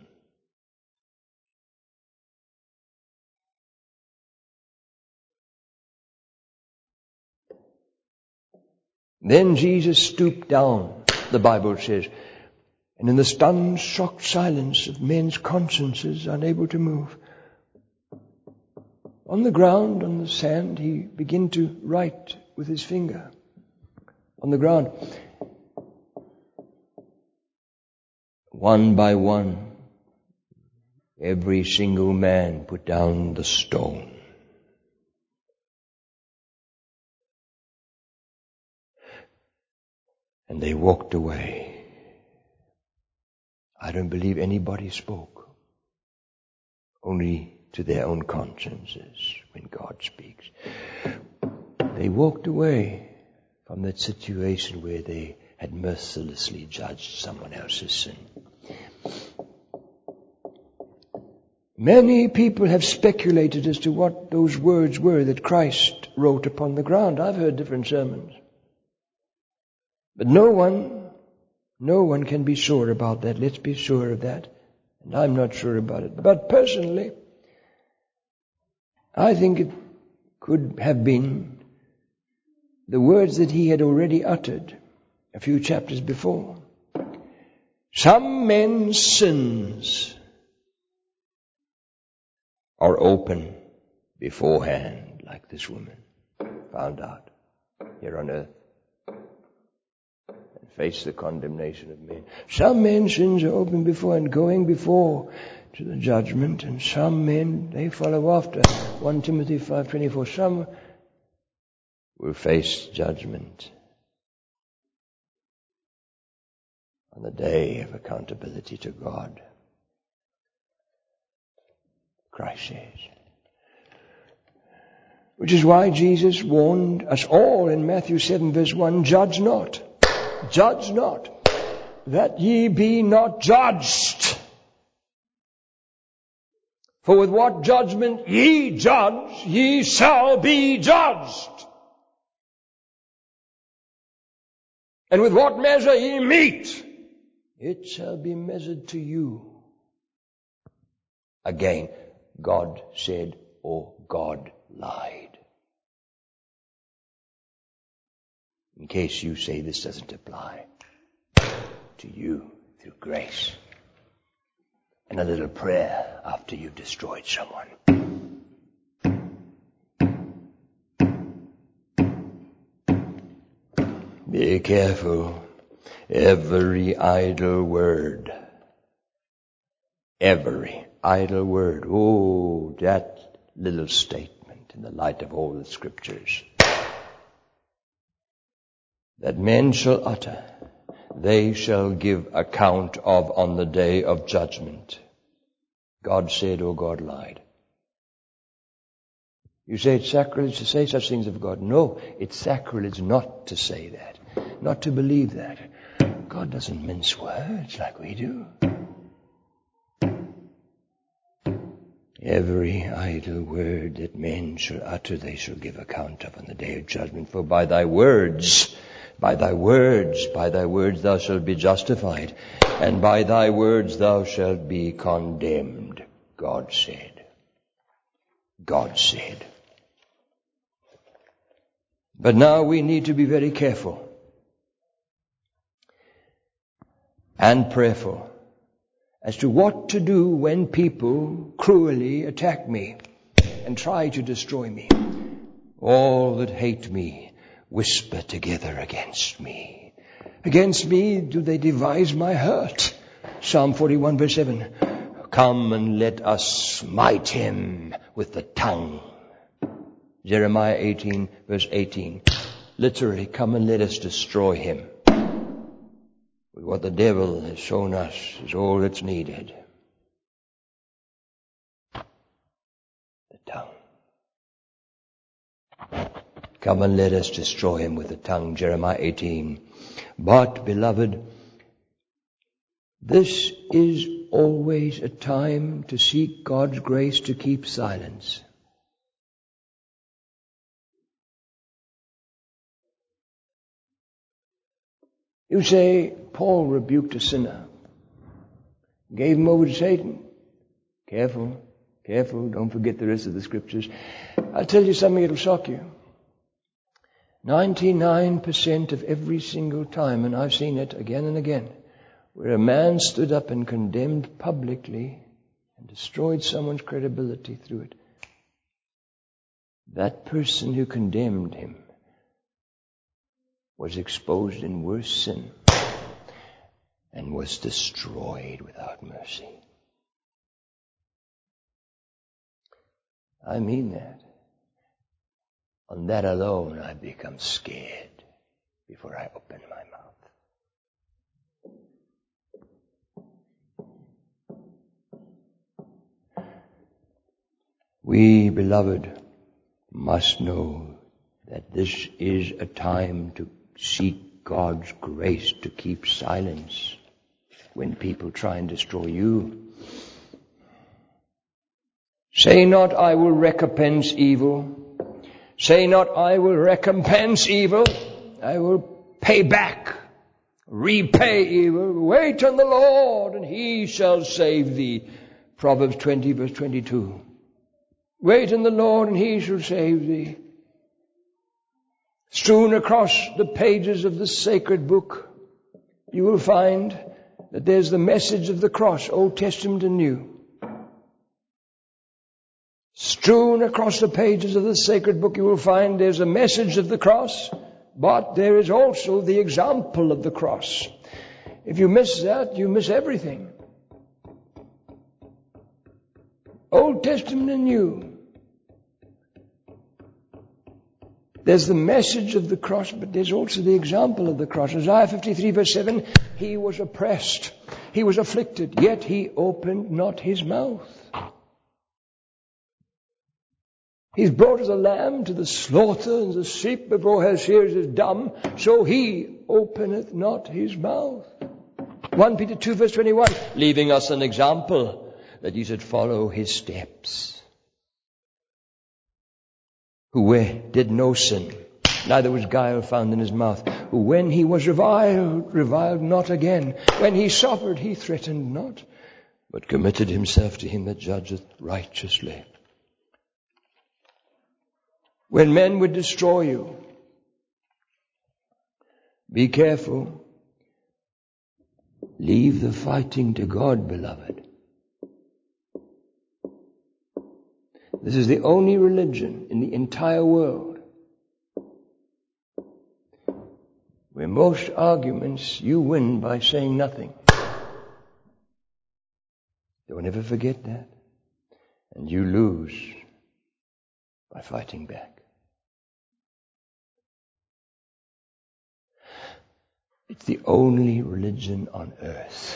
Then Jesus stooped down, the Bible says, and in the stunned, shocked silence of men's consciences unable to move, on the ground, on the sand, he began to write with his finger on the ground. One by one, every single man put down the stone. And they walked away. I don't believe anybody spoke. Only to their own consciences when God speaks. They walked away from that situation where they had mercilessly judged someone else's sin. Many people have speculated as to what those words were that Christ wrote upon the ground. I've heard different sermons. But no one can be sure about that. Let's be sure of that. And I'm not sure about it. But personally, I think it could have been the words that he had already uttered a few chapters before. Some men's sins are open beforehand, like this woman found out here on earth. Face the condemnation of men. Some men's sins are open before and going before to the judgment, and some men, they follow after. 1 Timothy 5:24. Some will face judgment on the day of accountability to God. Christ says. Which is why Jesus warned us all in Matthew 7 verse 1, "Judge not. Judge not, that ye be not judged. For with what judgment ye judge, ye shall be judged. And with what measure ye mete, it shall be measured to you." Again, God said, or God lied. In case you say this doesn't apply to you through grace and a little prayer after you've destroyed someone. Be careful. Every idle word, every idle word. Oh, that little statement in the light of all the Scriptures. That men shall utter, they shall give account of on the day of judgment. God said or God lied. You say it's sacrilege to say such things of God. No, it's sacrilege not to say that, not to believe that. God doesn't mince words like we do. Every idle word that men shall utter, they shall give account of on the day of judgment. For by thy words thou shalt be justified, and by thy words thou shalt be condemned. God said. God said. But now we need to be very careful and prayerful as to what to do when people cruelly attack me and try to destroy me. All that hate me whisper together against me. Against me do they devise my hurt. Psalm 41 verse 7. Come and let us smite him with the tongue. Jeremiah 18 verse 18. Literally, come and let us destroy him. What the devil has shown us is all that's needed. The tongue. Come and let us destroy him with the tongue. Jeremiah 18. But, beloved, this is always a time to seek God's grace to keep silence. You say, Paul rebuked a sinner, gave him over to Satan. Careful, don't forget the rest of the Scriptures. I'll tell you something, it'll shock you. 99% of every single time, and I've seen it again and again, where a man stood up and condemned publicly and destroyed someone's credibility through it, that person who condemned him was exposed in worse sin and was destroyed without mercy. I mean that. On that alone, I become scared before I open my mouth. We, beloved, must know that this is a time to seek God's grace to keep silence when people try and destroy you. Say not, I will recompense evil. Say not, I will recompense evil. I will pay back, repay evil. Wait on the Lord, and He shall save thee. Proverbs 20, verse 22. Wait on the Lord, and He shall save thee. Strewn across the pages of the sacred book, you will find that there's the message of the cross, Old Testament and New. Strewn across the pages of the sacred book, you will find there's a message of the cross, but there is also the example of the cross. If you miss that, you miss everything. Old Testament and New. There's the message of the cross, but there's also the example of the cross. Isaiah 53 verse 7, He was oppressed, He was afflicted, yet He opened not His mouth. He's brought as a lamb to the slaughter, and the sheep before her shears is dumb, so He openeth not His mouth. 1 Peter 2 verse 21, leaving us an example that ye should follow His steps. Who did no sin, neither was guile found in His mouth. Who when He was reviled not again. When He suffered, He threatened not, but committed Himself to Him that judgeth righteously. When men would destroy you, be careful. Leave the fighting to God, beloved. This is the only religion in the entire world where most arguments you win by saying nothing. The Don't ever forget that. And you lose by fighting back. It's the only religion on earth.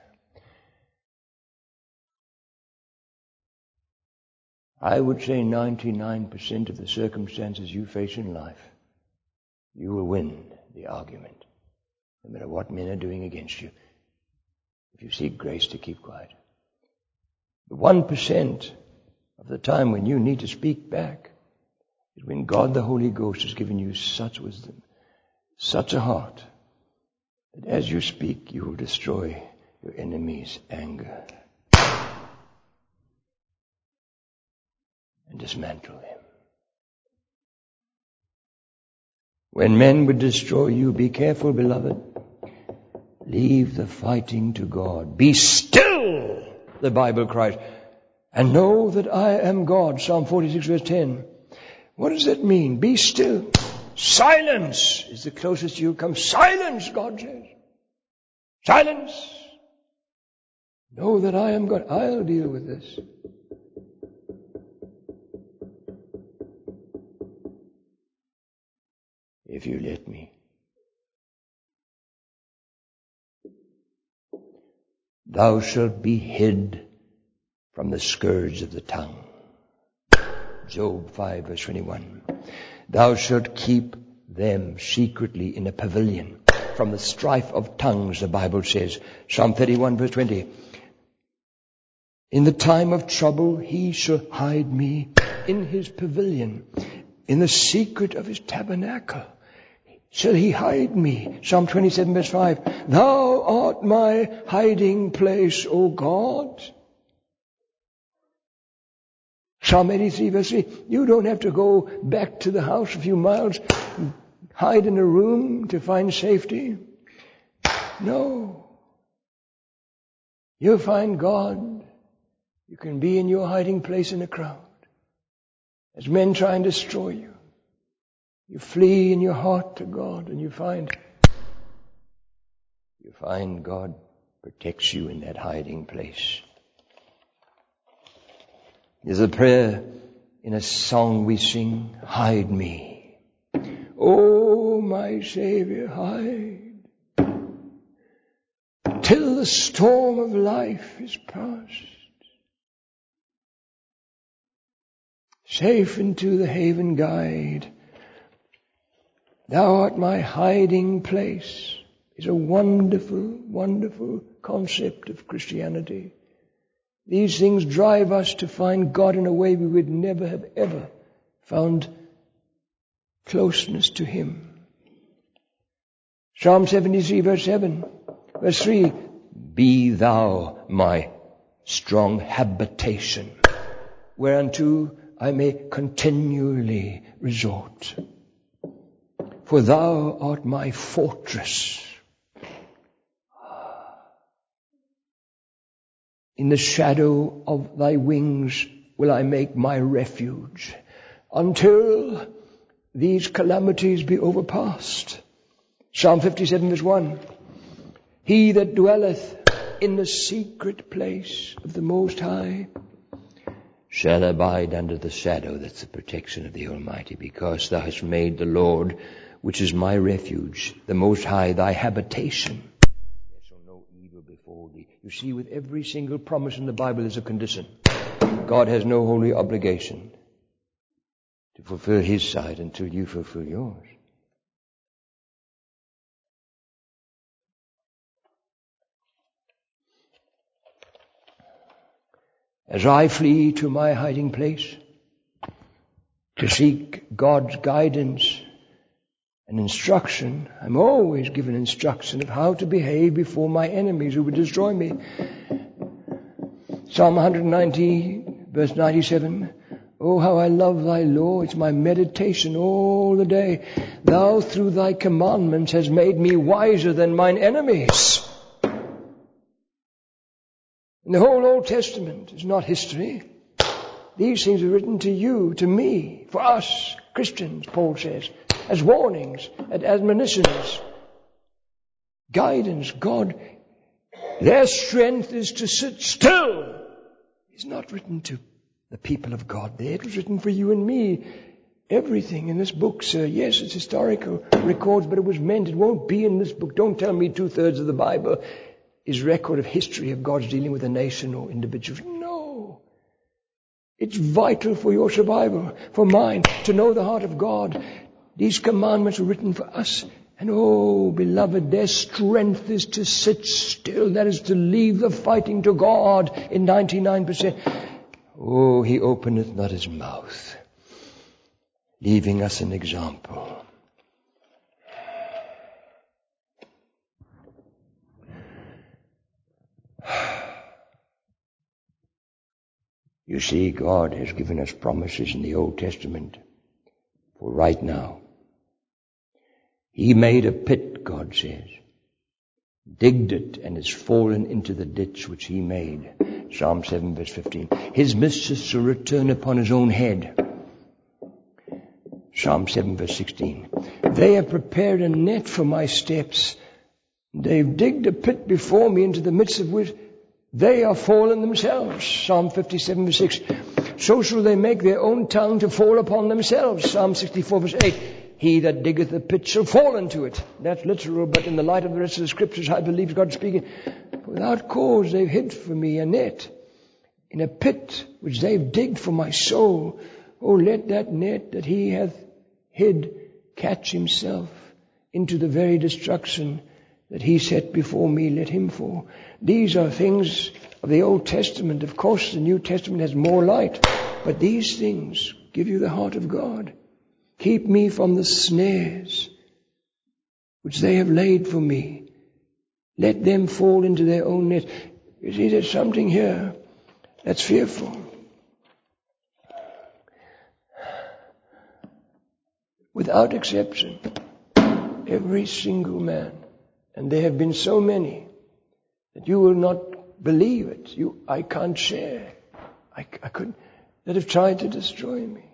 I would say 99% of the circumstances you face in life, you will win the argument, no matter what men are doing against you, if you seek grace to keep quiet. The 1% of the time when you need to speak back is when God the Holy Ghost has given you such wisdom, such a heart, that as you speak, you will destroy your enemy's anger and dismantle him. When men would destroy you, be careful, beloved. Leave the fighting to God. Be still, the Bible cries, and know that I am God. Psalm 46 verse 10. What does that mean? Be still. Silence is the closest you come. Silence, God says. Silence. Know that I am God. I'll deal with this. If you let me. Thou shalt be hid from the scourge of the tongue. Job 5 verse 21. Thou shalt keep them secretly in a pavilion from the strife of tongues, the Bible says. Psalm 31 verse 20. In the time of trouble he shall hide me in his pavilion. In the secret of his tabernacle shall he hide me. Psalm 27 verse 5. Thou art my hiding place, O God. Psalm 83 verse 3. You don't have to go back to the house a few miles, hide in a room to find safety. No. You'll find God. You can be in your hiding place in a crowd. As men try and destroy you, you flee in your heart to God, and you find God protects you in that hiding place. There's a prayer in a song we sing, hide me. Oh, my Savior, hide, till the storm of life is past. Safe into the haven guide. Thou art my hiding place. Is a wonderful, wonderful concept of Christianity. These things drive us to find God in a way we would never have ever found closeness to Him. Psalm 73 verse 7, verse 3, be thou my strong habitation, whereunto I may continually resort. For thou art my fortress. In the shadow of thy wings will I make my refuge, until these calamities be overpast. Psalm 57 verse 1. He that dwelleth in the secret place of the Most High shall abide under the shadow, that's the protection of the Almighty, because thou hast made the Lord, which is my refuge, the Most High, thy habitation. There shall no evil befall thee. You see, with every single promise in the Bible there's a condition. God has no holy obligation to fulfill His side until you fulfill yours. As I flee to my hiding place to seek God's guidance and instruction, I'm always given instruction of how to behave before my enemies who would destroy me. Psalm 190, verse 97. Oh, how I love thy law. It's my meditation all the day. Thou through thy commandments hast made me wiser than mine enemies. And the whole Old Testament is not history. These things are written to you, to me, for us, Christians, Paul says, as warnings, as admonitions, guidance. God, their strength is to sit still is not written to the people of God there. It was written for you and me. Everything in this book, sir, yes, it's historical records, but it was meant, it won't be in this book. Don't tell me 2/3 of the Bible is record of history of God's dealing with a nation or individuals. No. It's vital for your survival, for mine, to know the heart of God. These commandments were written for us. And oh, beloved, their strength is to sit still. That is to leave the fighting to God in 99%. Oh, he openeth not his mouth, leaving us an example. You see, God has given us promises in the Old Testament for right now. He made a pit, God says, digged it, and has fallen into the ditch which he made. Psalm 7 verse 15. His mischief shall return upon his own head. Psalm 7 verse 16. They have prepared a net for my steps. They've digged a pit before me, into the midst of which they are fallen themselves. Psalm 57 verse 6. So shall they make their own tongue to fall upon themselves. Psalm 64 verse 8. He that diggeth a pit shall fall into it. That's literal, but in the light of the rest of the scriptures, I believe God's speaking. Without cause they've hid for me a net in a pit which they've digged for my soul. Oh, let that net that he hath hid catch himself into the very destruction that he set before me. Let him fall. These are things of the Old Testament. Of course, the New Testament has more light, but these things give you the heart of God. Keep me from the snares which they have laid for me. Let them fall into their own net. You see, there's something here that's fearful. Without exception, every single man, and there have been so many that you will not believe it. I can't share. I couldn't, that have tried to destroy me.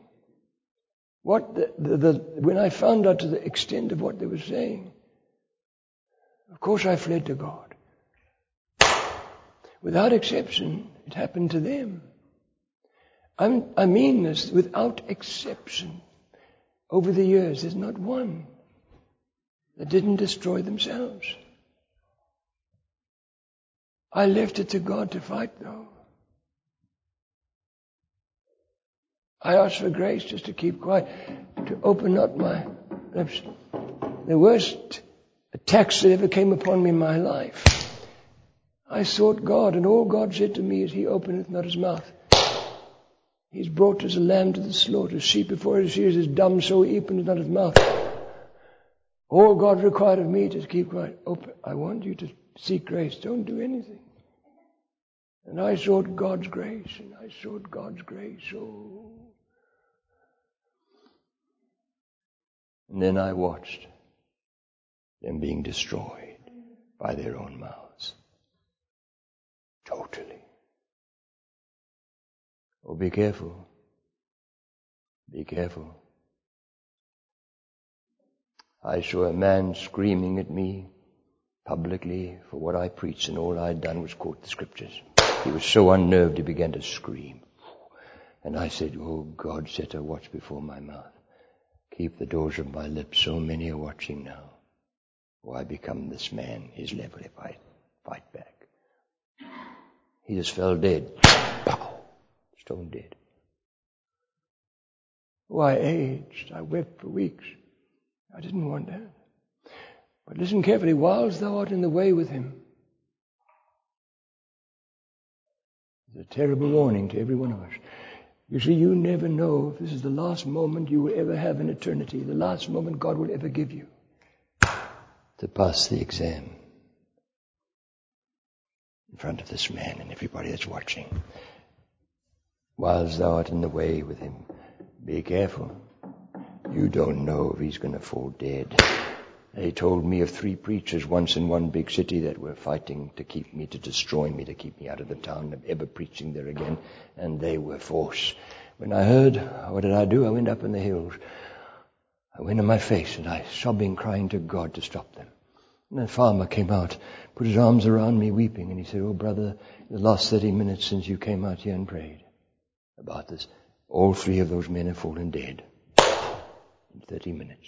When I found out to the extent of what they were saying, of course I fled to God. Without exception, it happened to them. I mean this, without exception. Over the years, there's not one that didn't destroy themselves. I left it to God to fight, though. I asked for grace just to keep quiet, to open up my lips. The worst attacks that ever came upon me in my life, I sought God, and all God said to me is, He openeth not His mouth. He's brought as a lamb to the slaughter, sheep before His ears is dumb, so He openeth not His mouth. All God required of me is to keep quiet. I want you to seek grace. Don't do anything. And I sought God's grace, and I sought God's grace. Oh. And then I watched them being destroyed by their own mouths. Totally. Oh, be careful. Be careful. I saw a man screaming at me publicly for what I preached, and all I'd done was quote the scriptures. He was so unnerved he began to scream. And I said, oh God, set a watch before my mouth. Keep the doors of my lips. So many are watching now. Oh, I become this man, his level, if I fight back. He just fell dead. Pow! Stone dead. Oh, I aged. I wept for weeks. I didn't want that. But listen carefully. Whilst thou art in the way with him, it's a terrible warning to every one of us. You see, you never know if this is the last moment you will ever have in eternity, the last moment God will ever give you to pass the exam in front of this man and everybody that's watching. Whilst thou art in the way with him, be careful. You don't know if he's going to fall dead. They told me of 3 preachers once in one big city that were fighting to keep me, to destroy me, to keep me out of the town of ever preaching there again. And they were forced. When I heard, what did I do? I went up in the hills. I went on my face and I sobbing, crying to God to stop them. And a farmer came out, put his arms around me weeping, and he said, "Oh, brother, the last 30 minutes since you came out here and prayed about this, all 3 of those men have fallen dead in 30 minutes.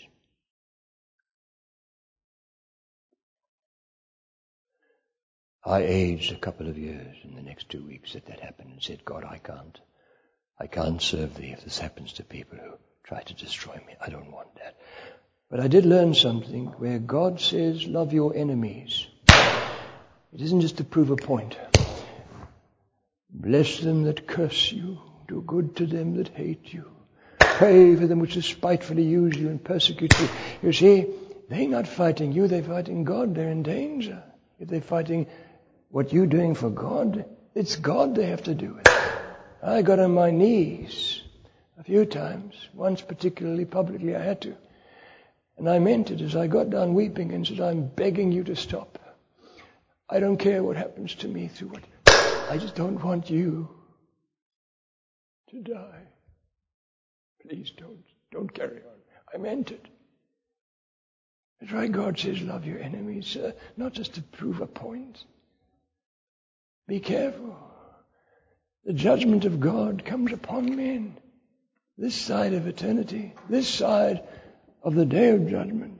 I aged a couple of years in the next 2 weeks that happened and said, "God, I can't serve thee if this happens to people who try to destroy me. I don't want that." But I did learn something where God says, "Love your enemies." It isn't just to prove a point. Bless them that curse you. Do good to them that hate you. Pray for them which despitefully use you and persecute you. You see, they're not fighting you, they're fighting God. They're in danger. If they're fighting what you're doing for God, it's God they have to do it. I got on my knees a few times, once particularly publicly I had to. And I meant it as I got down weeping and said, "I'm begging you to stop. I don't care what happens to me through it. I just don't want you to die. Please don't carry on." I meant it. That's why God says, "Love your enemies," not just to prove a point. Be careful. The judgment of God comes upon men this side of eternity, this side of the day of judgment.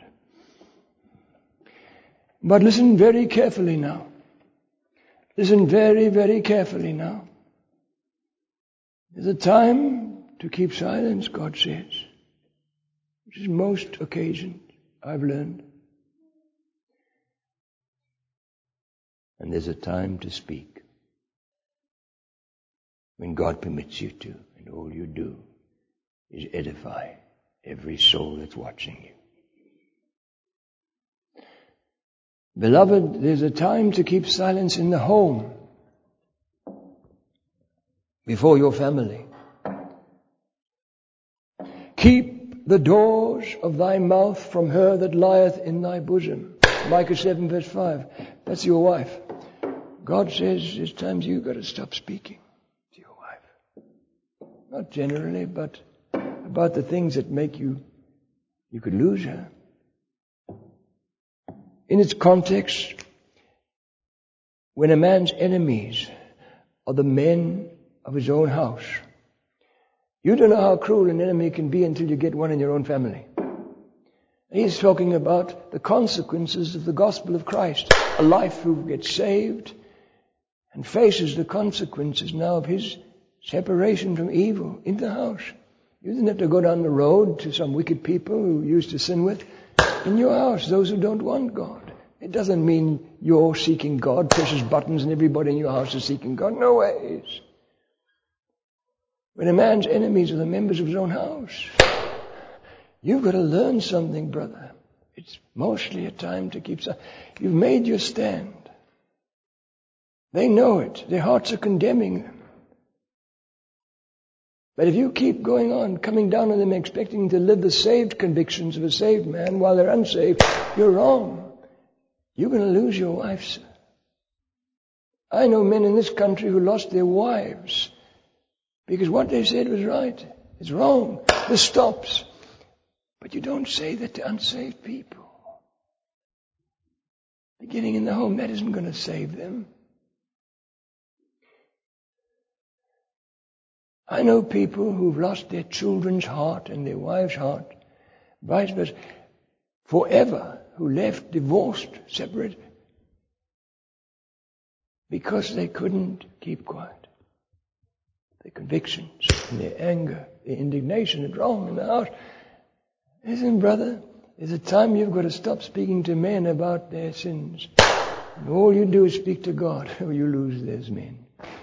But listen very carefully now. Listen very, very carefully now. There's a time to keep silence, God says, which is most occasions, I've learned. And there's a time to speak, when God permits you to, and all you do is edify every soul that's watching you. Beloved, there's a time to keep silence in the home, before your family. Keep the doors of thy mouth from her that lieth in thy bosom. Micah 7 verse 5. That's your wife. God says there's times you've got to stop speaking to your wife. Not generally, but about the things that make you could lose her. In its context, when a man's enemies are the men of his own house, you don't know how cruel an enemy can be until you get one in your own family. He's talking about the consequences of the gospel of Christ. A life who gets saved and faces the consequences now of his separation from evil in the house. You didn't have to go down the road to some wicked people who you used to sin with. In your house, those who don't want God. It doesn't mean you're seeking God, pushes buttons, and everybody in your house is seeking God. No ways. When a man's enemies are the members of his own house, you've got to learn something, brother. It's mostly a time to keep silent. You've made your stand. They know it. Their hearts are condemning them. But if you keep going on, coming down on them, expecting to live the saved convictions of a saved man while they're unsaved, you're wrong. You're going to lose your wife, sir. I know men in this country who lost their wives because what they said was right. It's wrong. This stops. But you don't say that to unsaved people. Beginning in the home, that isn't going to save them. I know people who've lost their children's heart and their wife's heart, vice versa, forever, who left divorced, separated, because they couldn't keep quiet. Their convictions and their anger, their indignation at wrong in the house. Listen, brother, there's a time you've got to stop speaking to men about their sins. And all you do is speak to God, or you lose those men.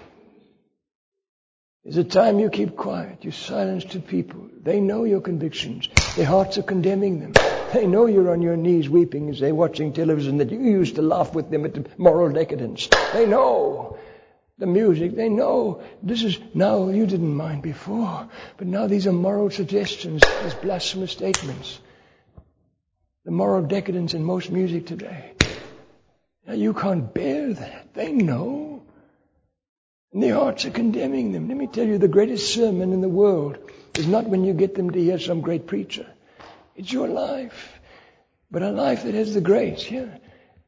There's a time you keep quiet, you silence to people. They know your convictions. Their hearts are condemning them. They know you're on your knees weeping as they're watching television, that you used to laugh with them at the moral decadence. They know the music. They know this is, now you didn't mind before, but now these are moral suggestions, these blasphemous statements. The moral decadence in most music today. Now you can't bear that. They know. And their hearts are condemning them. Let me tell you, the greatest sermon in the world is not when you get them to hear some great preacher. It's your life. But a life that has the grace, yeah.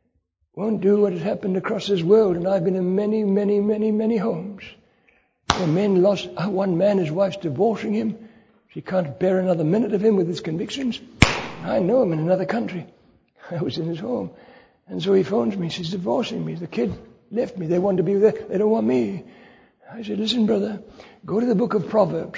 won't do what has happened across this world. And I've been in many, many, many, many homes where men lost, one man, his wife's divorcing him. She can't bear another minute of him with his convictions. I know him in another country. I was in his home. And so he phones me. She's divorcing me. The kid left me. They want to be there. They don't want me. I said, listen, brother, go to the book of Proverbs.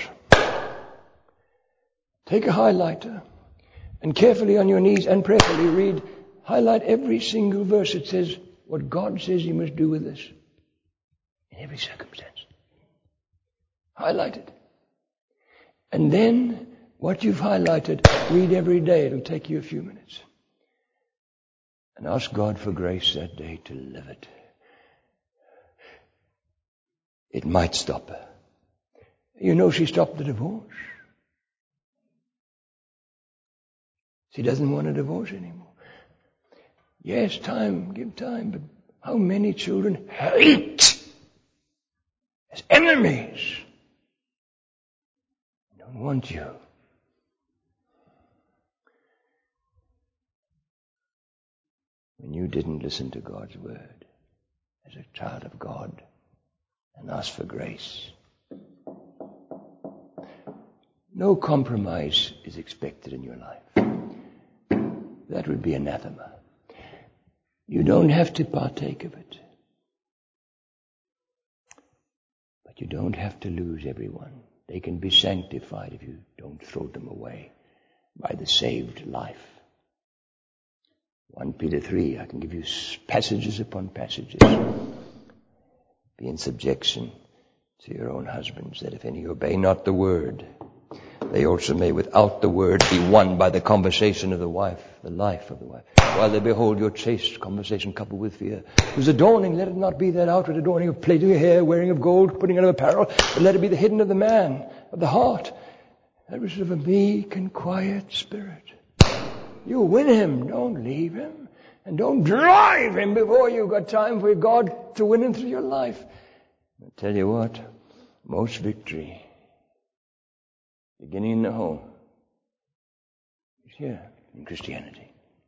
Take a highlighter and carefully on your knees and prayerfully highlight every single verse that says what God says you must do with this in every circumstance. Highlight it. And then what you've highlighted, read every day. It'll take you a few minutes. And ask God for grace that day to live it. It might stop her. You know she stopped the divorce. She doesn't want a divorce anymore. Yes, give time, but how many children hate as enemies? Don't want you. When you didn't listen to God's word as a child of God and ask for grace. No compromise is expected in your life. That would be anathema. You don't have to partake of it. But you don't have to lose everyone. They can be sanctified if you don't throw them away by the saved life. 1 Peter 3, I can give you passages upon passages. Be in subjection to your own husbands, that if any obey not the word, they also may without the word be won by the conversation of the wife, the life of the wife. While they behold your chaste conversation coupled with fear, whose adorning, let it not be that outward adorning of plaiting your hair, wearing of gold, putting on of apparel, but let it be the hidden of the man, of the heart, that which is of a meek and quiet spirit. You win him, don't leave him, and don't drive him before you've got time for God to win him through your life. I'll tell you what, most victory, beginning in the home, is here in Christianity.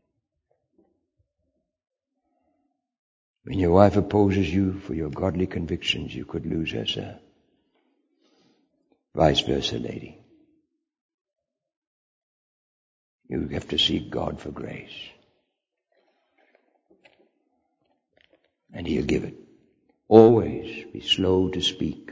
When your wife opposes you for your godly convictions, you could lose her, sir. Vice versa, lady. You have to seek God for grace. And He'll give it. Always be slow to speak,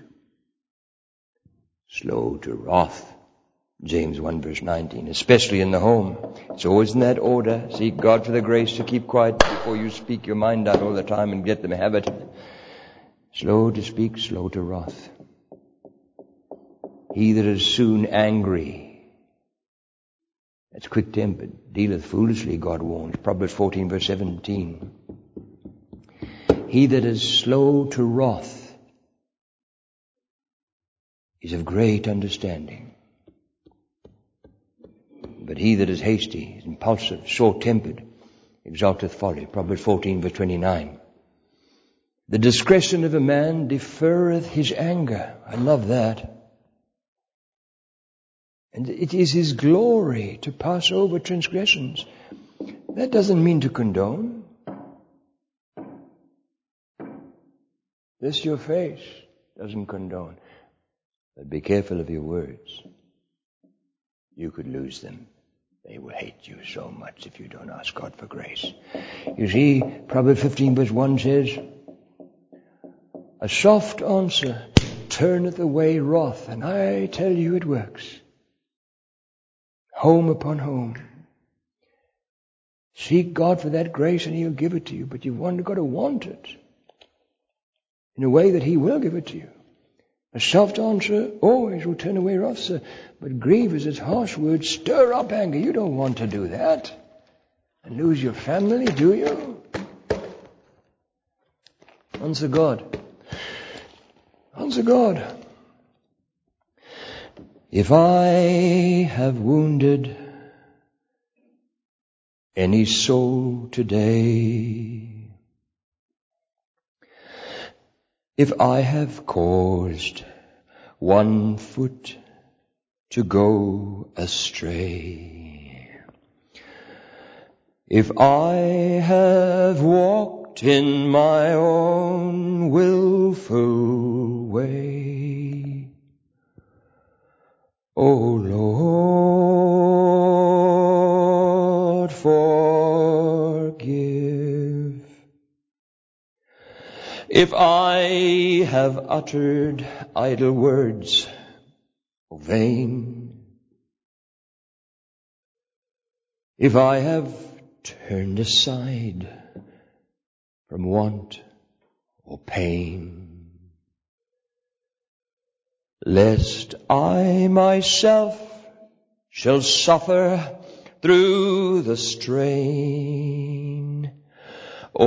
slow to wrath. James 1 verse 19, especially in the home. It's always in that order. Seek God for the grace to keep quiet before you speak your mind out all the time and get them to have it. Slow to speak, slow to wrath. He that is soon angry, that's quick-tempered, dealeth foolishly, God warns. Proverbs 14 verse 17. He that is slow to wrath is of great understanding. But he that is hasty, is impulsive, short-tempered, exalteth folly. Proverbs 14 verse 29. The discretion of a man deferreth his anger. I love that. And it is his glory to pass over transgressions. That doesn't mean to condone. This your face doesn't condone. But be careful of your words. You could lose them. They will hate you so much if you don't ask God for grace. You see, Proverbs 15 verse 1 says, a soft answer turneth away wrath. And I tell you it works. Home upon home. Seek God for that grace and He'll give it to you. But you've got to want it in a way that He will give it to you. A soft answer always will turn away wrath, sir. But grievous as harsh words stir up anger. You don't want to do that and lose your family, do you? Answer God. Answer God. If I have wounded any soul today, if I have caused one foot to go astray, if I have walked in my own willful way. O Lord, forgive if I have uttered idle words, O vain, if I have turned aside from want or pain, lest I myself shall suffer through the strain. O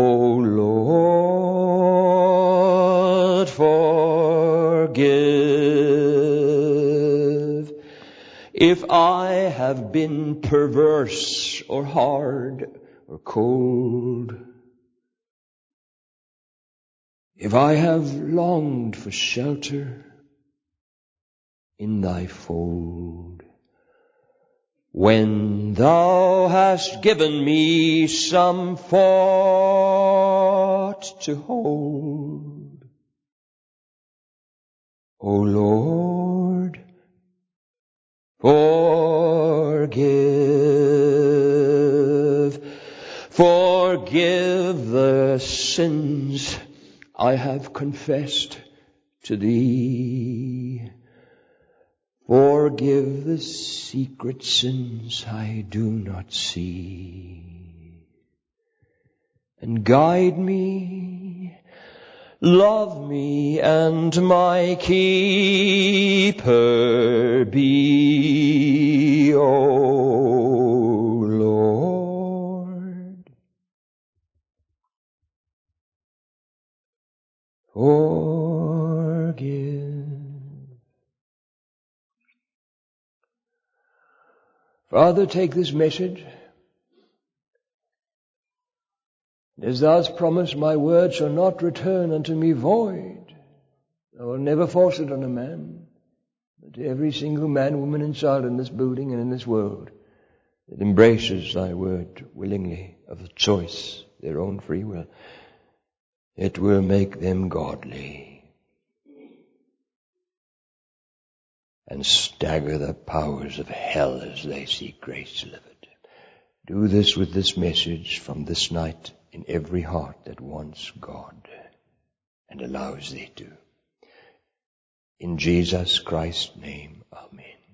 Lord, forgive if I have been perverse or hard or cold, if I have longed for shelter in thy fold, when thou hast given me some thought to hold. O Lord, forgive the sins I have confessed to thee. Forgive the secret sins I do not see. And guide me, love me, and my keeper be, O Lord. Forgive. Father, take this message. As thou hast promised, my word shall not return unto me void. I will never force it on a man, but to every single man, woman, and child in this building and in this world that embraces thy word willingly, of the choice, their own free will, it will make them godly and stagger the powers of hell as they seek grace to live it. Do this with this message from this night in every heart that wants God and allows thee to. In Jesus Christ's name, amen.